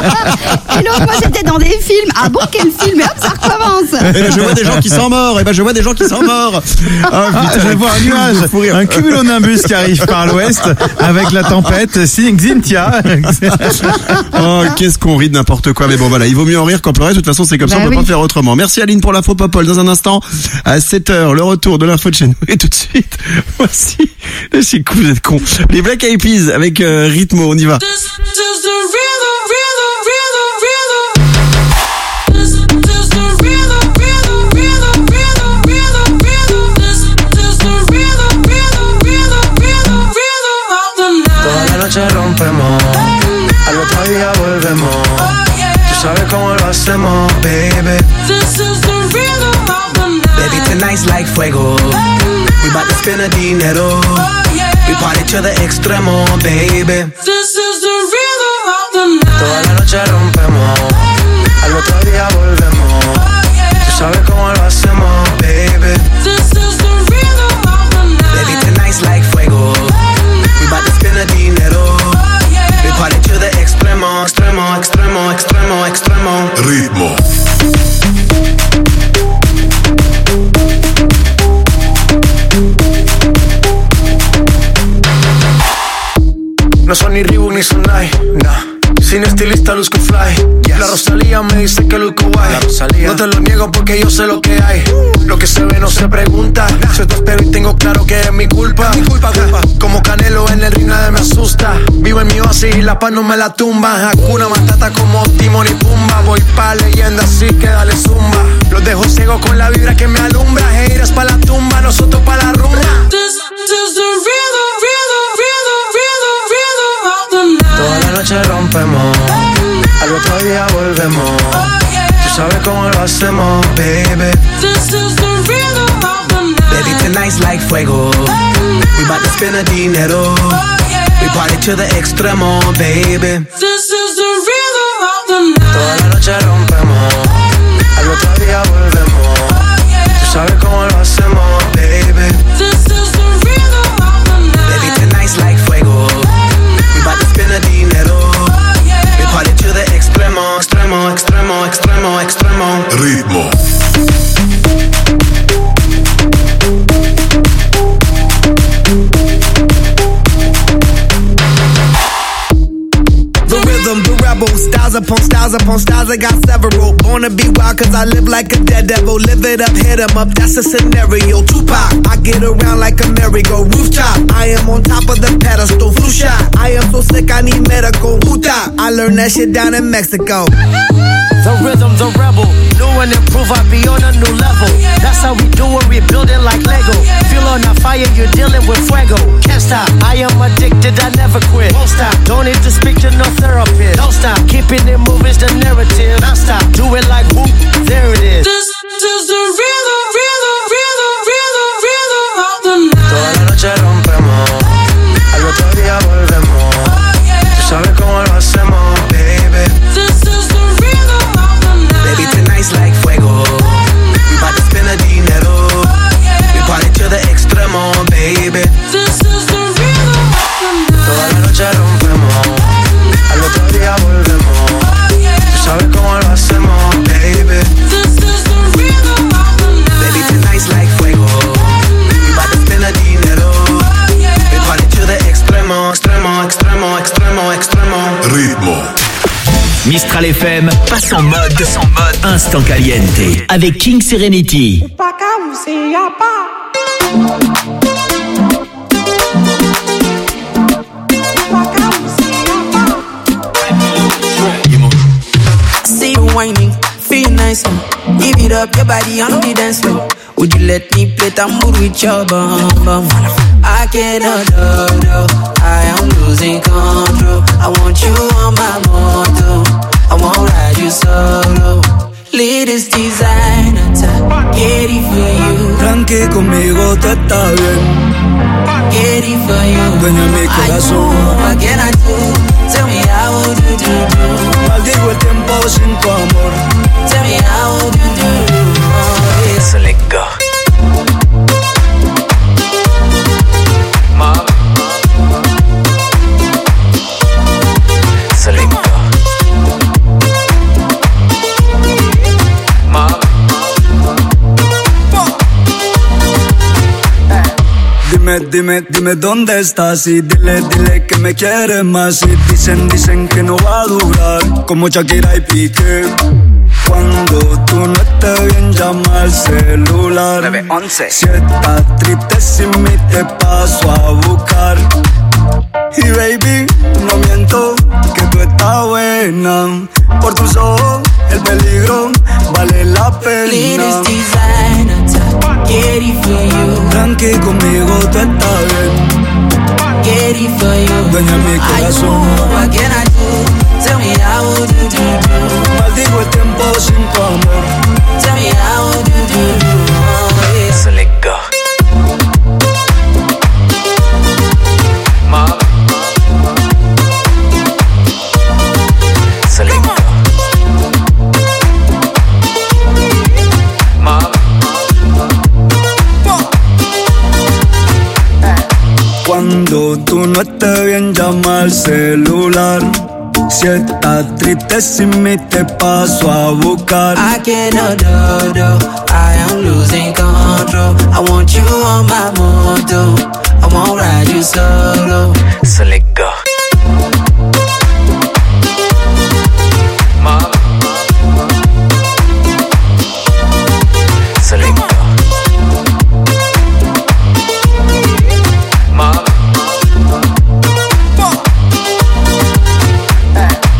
donc, moi, j'étais dans des films. Ah bon, quel film? Et hop, ça recommence. Et ben, je vois des gens qui sont morts, et ben je vois des gens qui sont morts. Ah, Ah, putain, je vois un je nuage, vais pourrir. un cumulonimbus qui arrive par l'ouest avec la tempête. Sin- Xynthia. Oh, qu'est-ce qu'on rit de n'importe quoi. Mais bon, voilà, il vaut mieux en rire qu'en pleurer. De toute façon, c'est comme ça, Bah on peut oui. pas faire autrement. Merci Aline pour l'info Popol. Dans un instant, à sept heures, le retour de l'info de chez nous. Et tout de suite, voici, c'est cool, vous êtes cons. Les Black Eyed Peas avec euh, Rythmo, on y va. Toda la noche rompemos, al otro día volvemos. Tú sabes cómo lo hacemos, baby. Baby, tonight's like fuego. We bout to spend a dinero. We party to the extremo, baby. Toda la noche rompemos, al otro día volvemos. Tú sabes cómo lo hacemos, baby. Baby, tonight's like fuego. We bout to spend a dinero. We party to the extremo, extremo, extremo, extremo, extremo. Ritmo. No son ni Reebok ni Sonai, nah. Sin estilista luzco fly. La Rosalía me dice que luzco guay. No te lo niego porque yo sé lo que hay. Lo que se ve no se pregunta. Yo te espero y tengo claro que es mi culpa. Mi culpa, culpa. Como Canelo en el ring nadie me asusta. Vivo en mi oasis y la paz no me la tumba. Hakuna Matata como Timon y Pumba. Voy pa' leyenda así que dale zumba. Los dejo ciego con la vibra que me alumbra. Haters pa' la tumba, nosotros pa' la rumba. Toda la noche rompemos, al otro día volvemos. Tú sabes cómo lo hacemos, baby. Baby, tonight's like fuego. We bout to spend a dinero. We party to the extremo, baby. Toda la noche rompemos, al otro día volvemos. Tú sabes cómo lo hacemos, baby. rhythm, the rebel. Styles upon styles upon styles, I got several. Born to be wild cause I live like a dead devil. Live it up, hit 'em up, that's a scenario. Tupac, I get around like a merry-go. Rooftop, I am on top of the pedestal. Flu shot, I am so sick I need medical. Huta, I learned that shit down in Mexico. The rhythm, the rebel. New and improve, I be on a new level. That's how we do it, we build it like Lego. Feel on a fire, you're dealing with fuego. Can't stop, I am addicted, I never quit. Won't stop, don't need to speak to no therapist. Don't stop, keeping it moving's the narrative. Don't stop, do it like whoop, there it is. This, this the rhythm, rhythm, rhythm, rhythm, rhythm of the night. Toda la noche rompemos, al otro día volvemos. Tú sabes cómo lo hacemos, baby. This is the rhythm of the night. Baby, tonight's like fuego. We bout to spend the dinero. We party to the extremo, baby. This is the rhythm of the night. Toda la noche rompemos, al otro día volvemos. Tú sabes cómo lo hacemos, baby. This is the rhythm of the night. Baby, tonight's like fuego. We bout to spend the dinero. We party to the extremo, extremo, extremo, extremo, extremo. Ritmo. Mistral F M passe en mode, en mode instant caliente avec King Serenity. See you whining, feel nice. Give it up, your body on the dance floor. Would you let me play tambour with your bum bum? I cannot, no, no, I am losing control. I want you on my moto, I won't ride you solo. Latest designer, get it for you. Tranqui conmigo, tú estás bien. Get it for you. Dueña mi corazón. What can I do? Tell me how do you do? Maldigo el tiempo sin tu amor. Tell me how do you do? Oh, yeah. So let go. Ma. So let go. Ma. Dime, dime, dime dónde estás y dile, dile que me quieres más. Y dicen, dicen que no va a durar como Shakira y Piqué. Cuando tú no estés bien, llama al celular. nueve once. Si estás triste sin mí, te paso a buscar. Y baby, no miento, que tú estás buena. Por tus ojos, el peligro vale la pena. Latest designer, get it for you. Tranqui conmigo, tú estás bien. Get it for you. Dueña mi corazón. What can I do? Tell me how do you do? Maldigo el tiempo sin tu amor. Tell me how do you do? Oh, yeah. So let go. Ma. So let go. Ma. Cuando tú no estés bien, llama al celular. Si estás triste sin mí, te paso a buscar. I cannot, no, no, I am losing control. I want you on my moto, I won't ride you solo. So let go.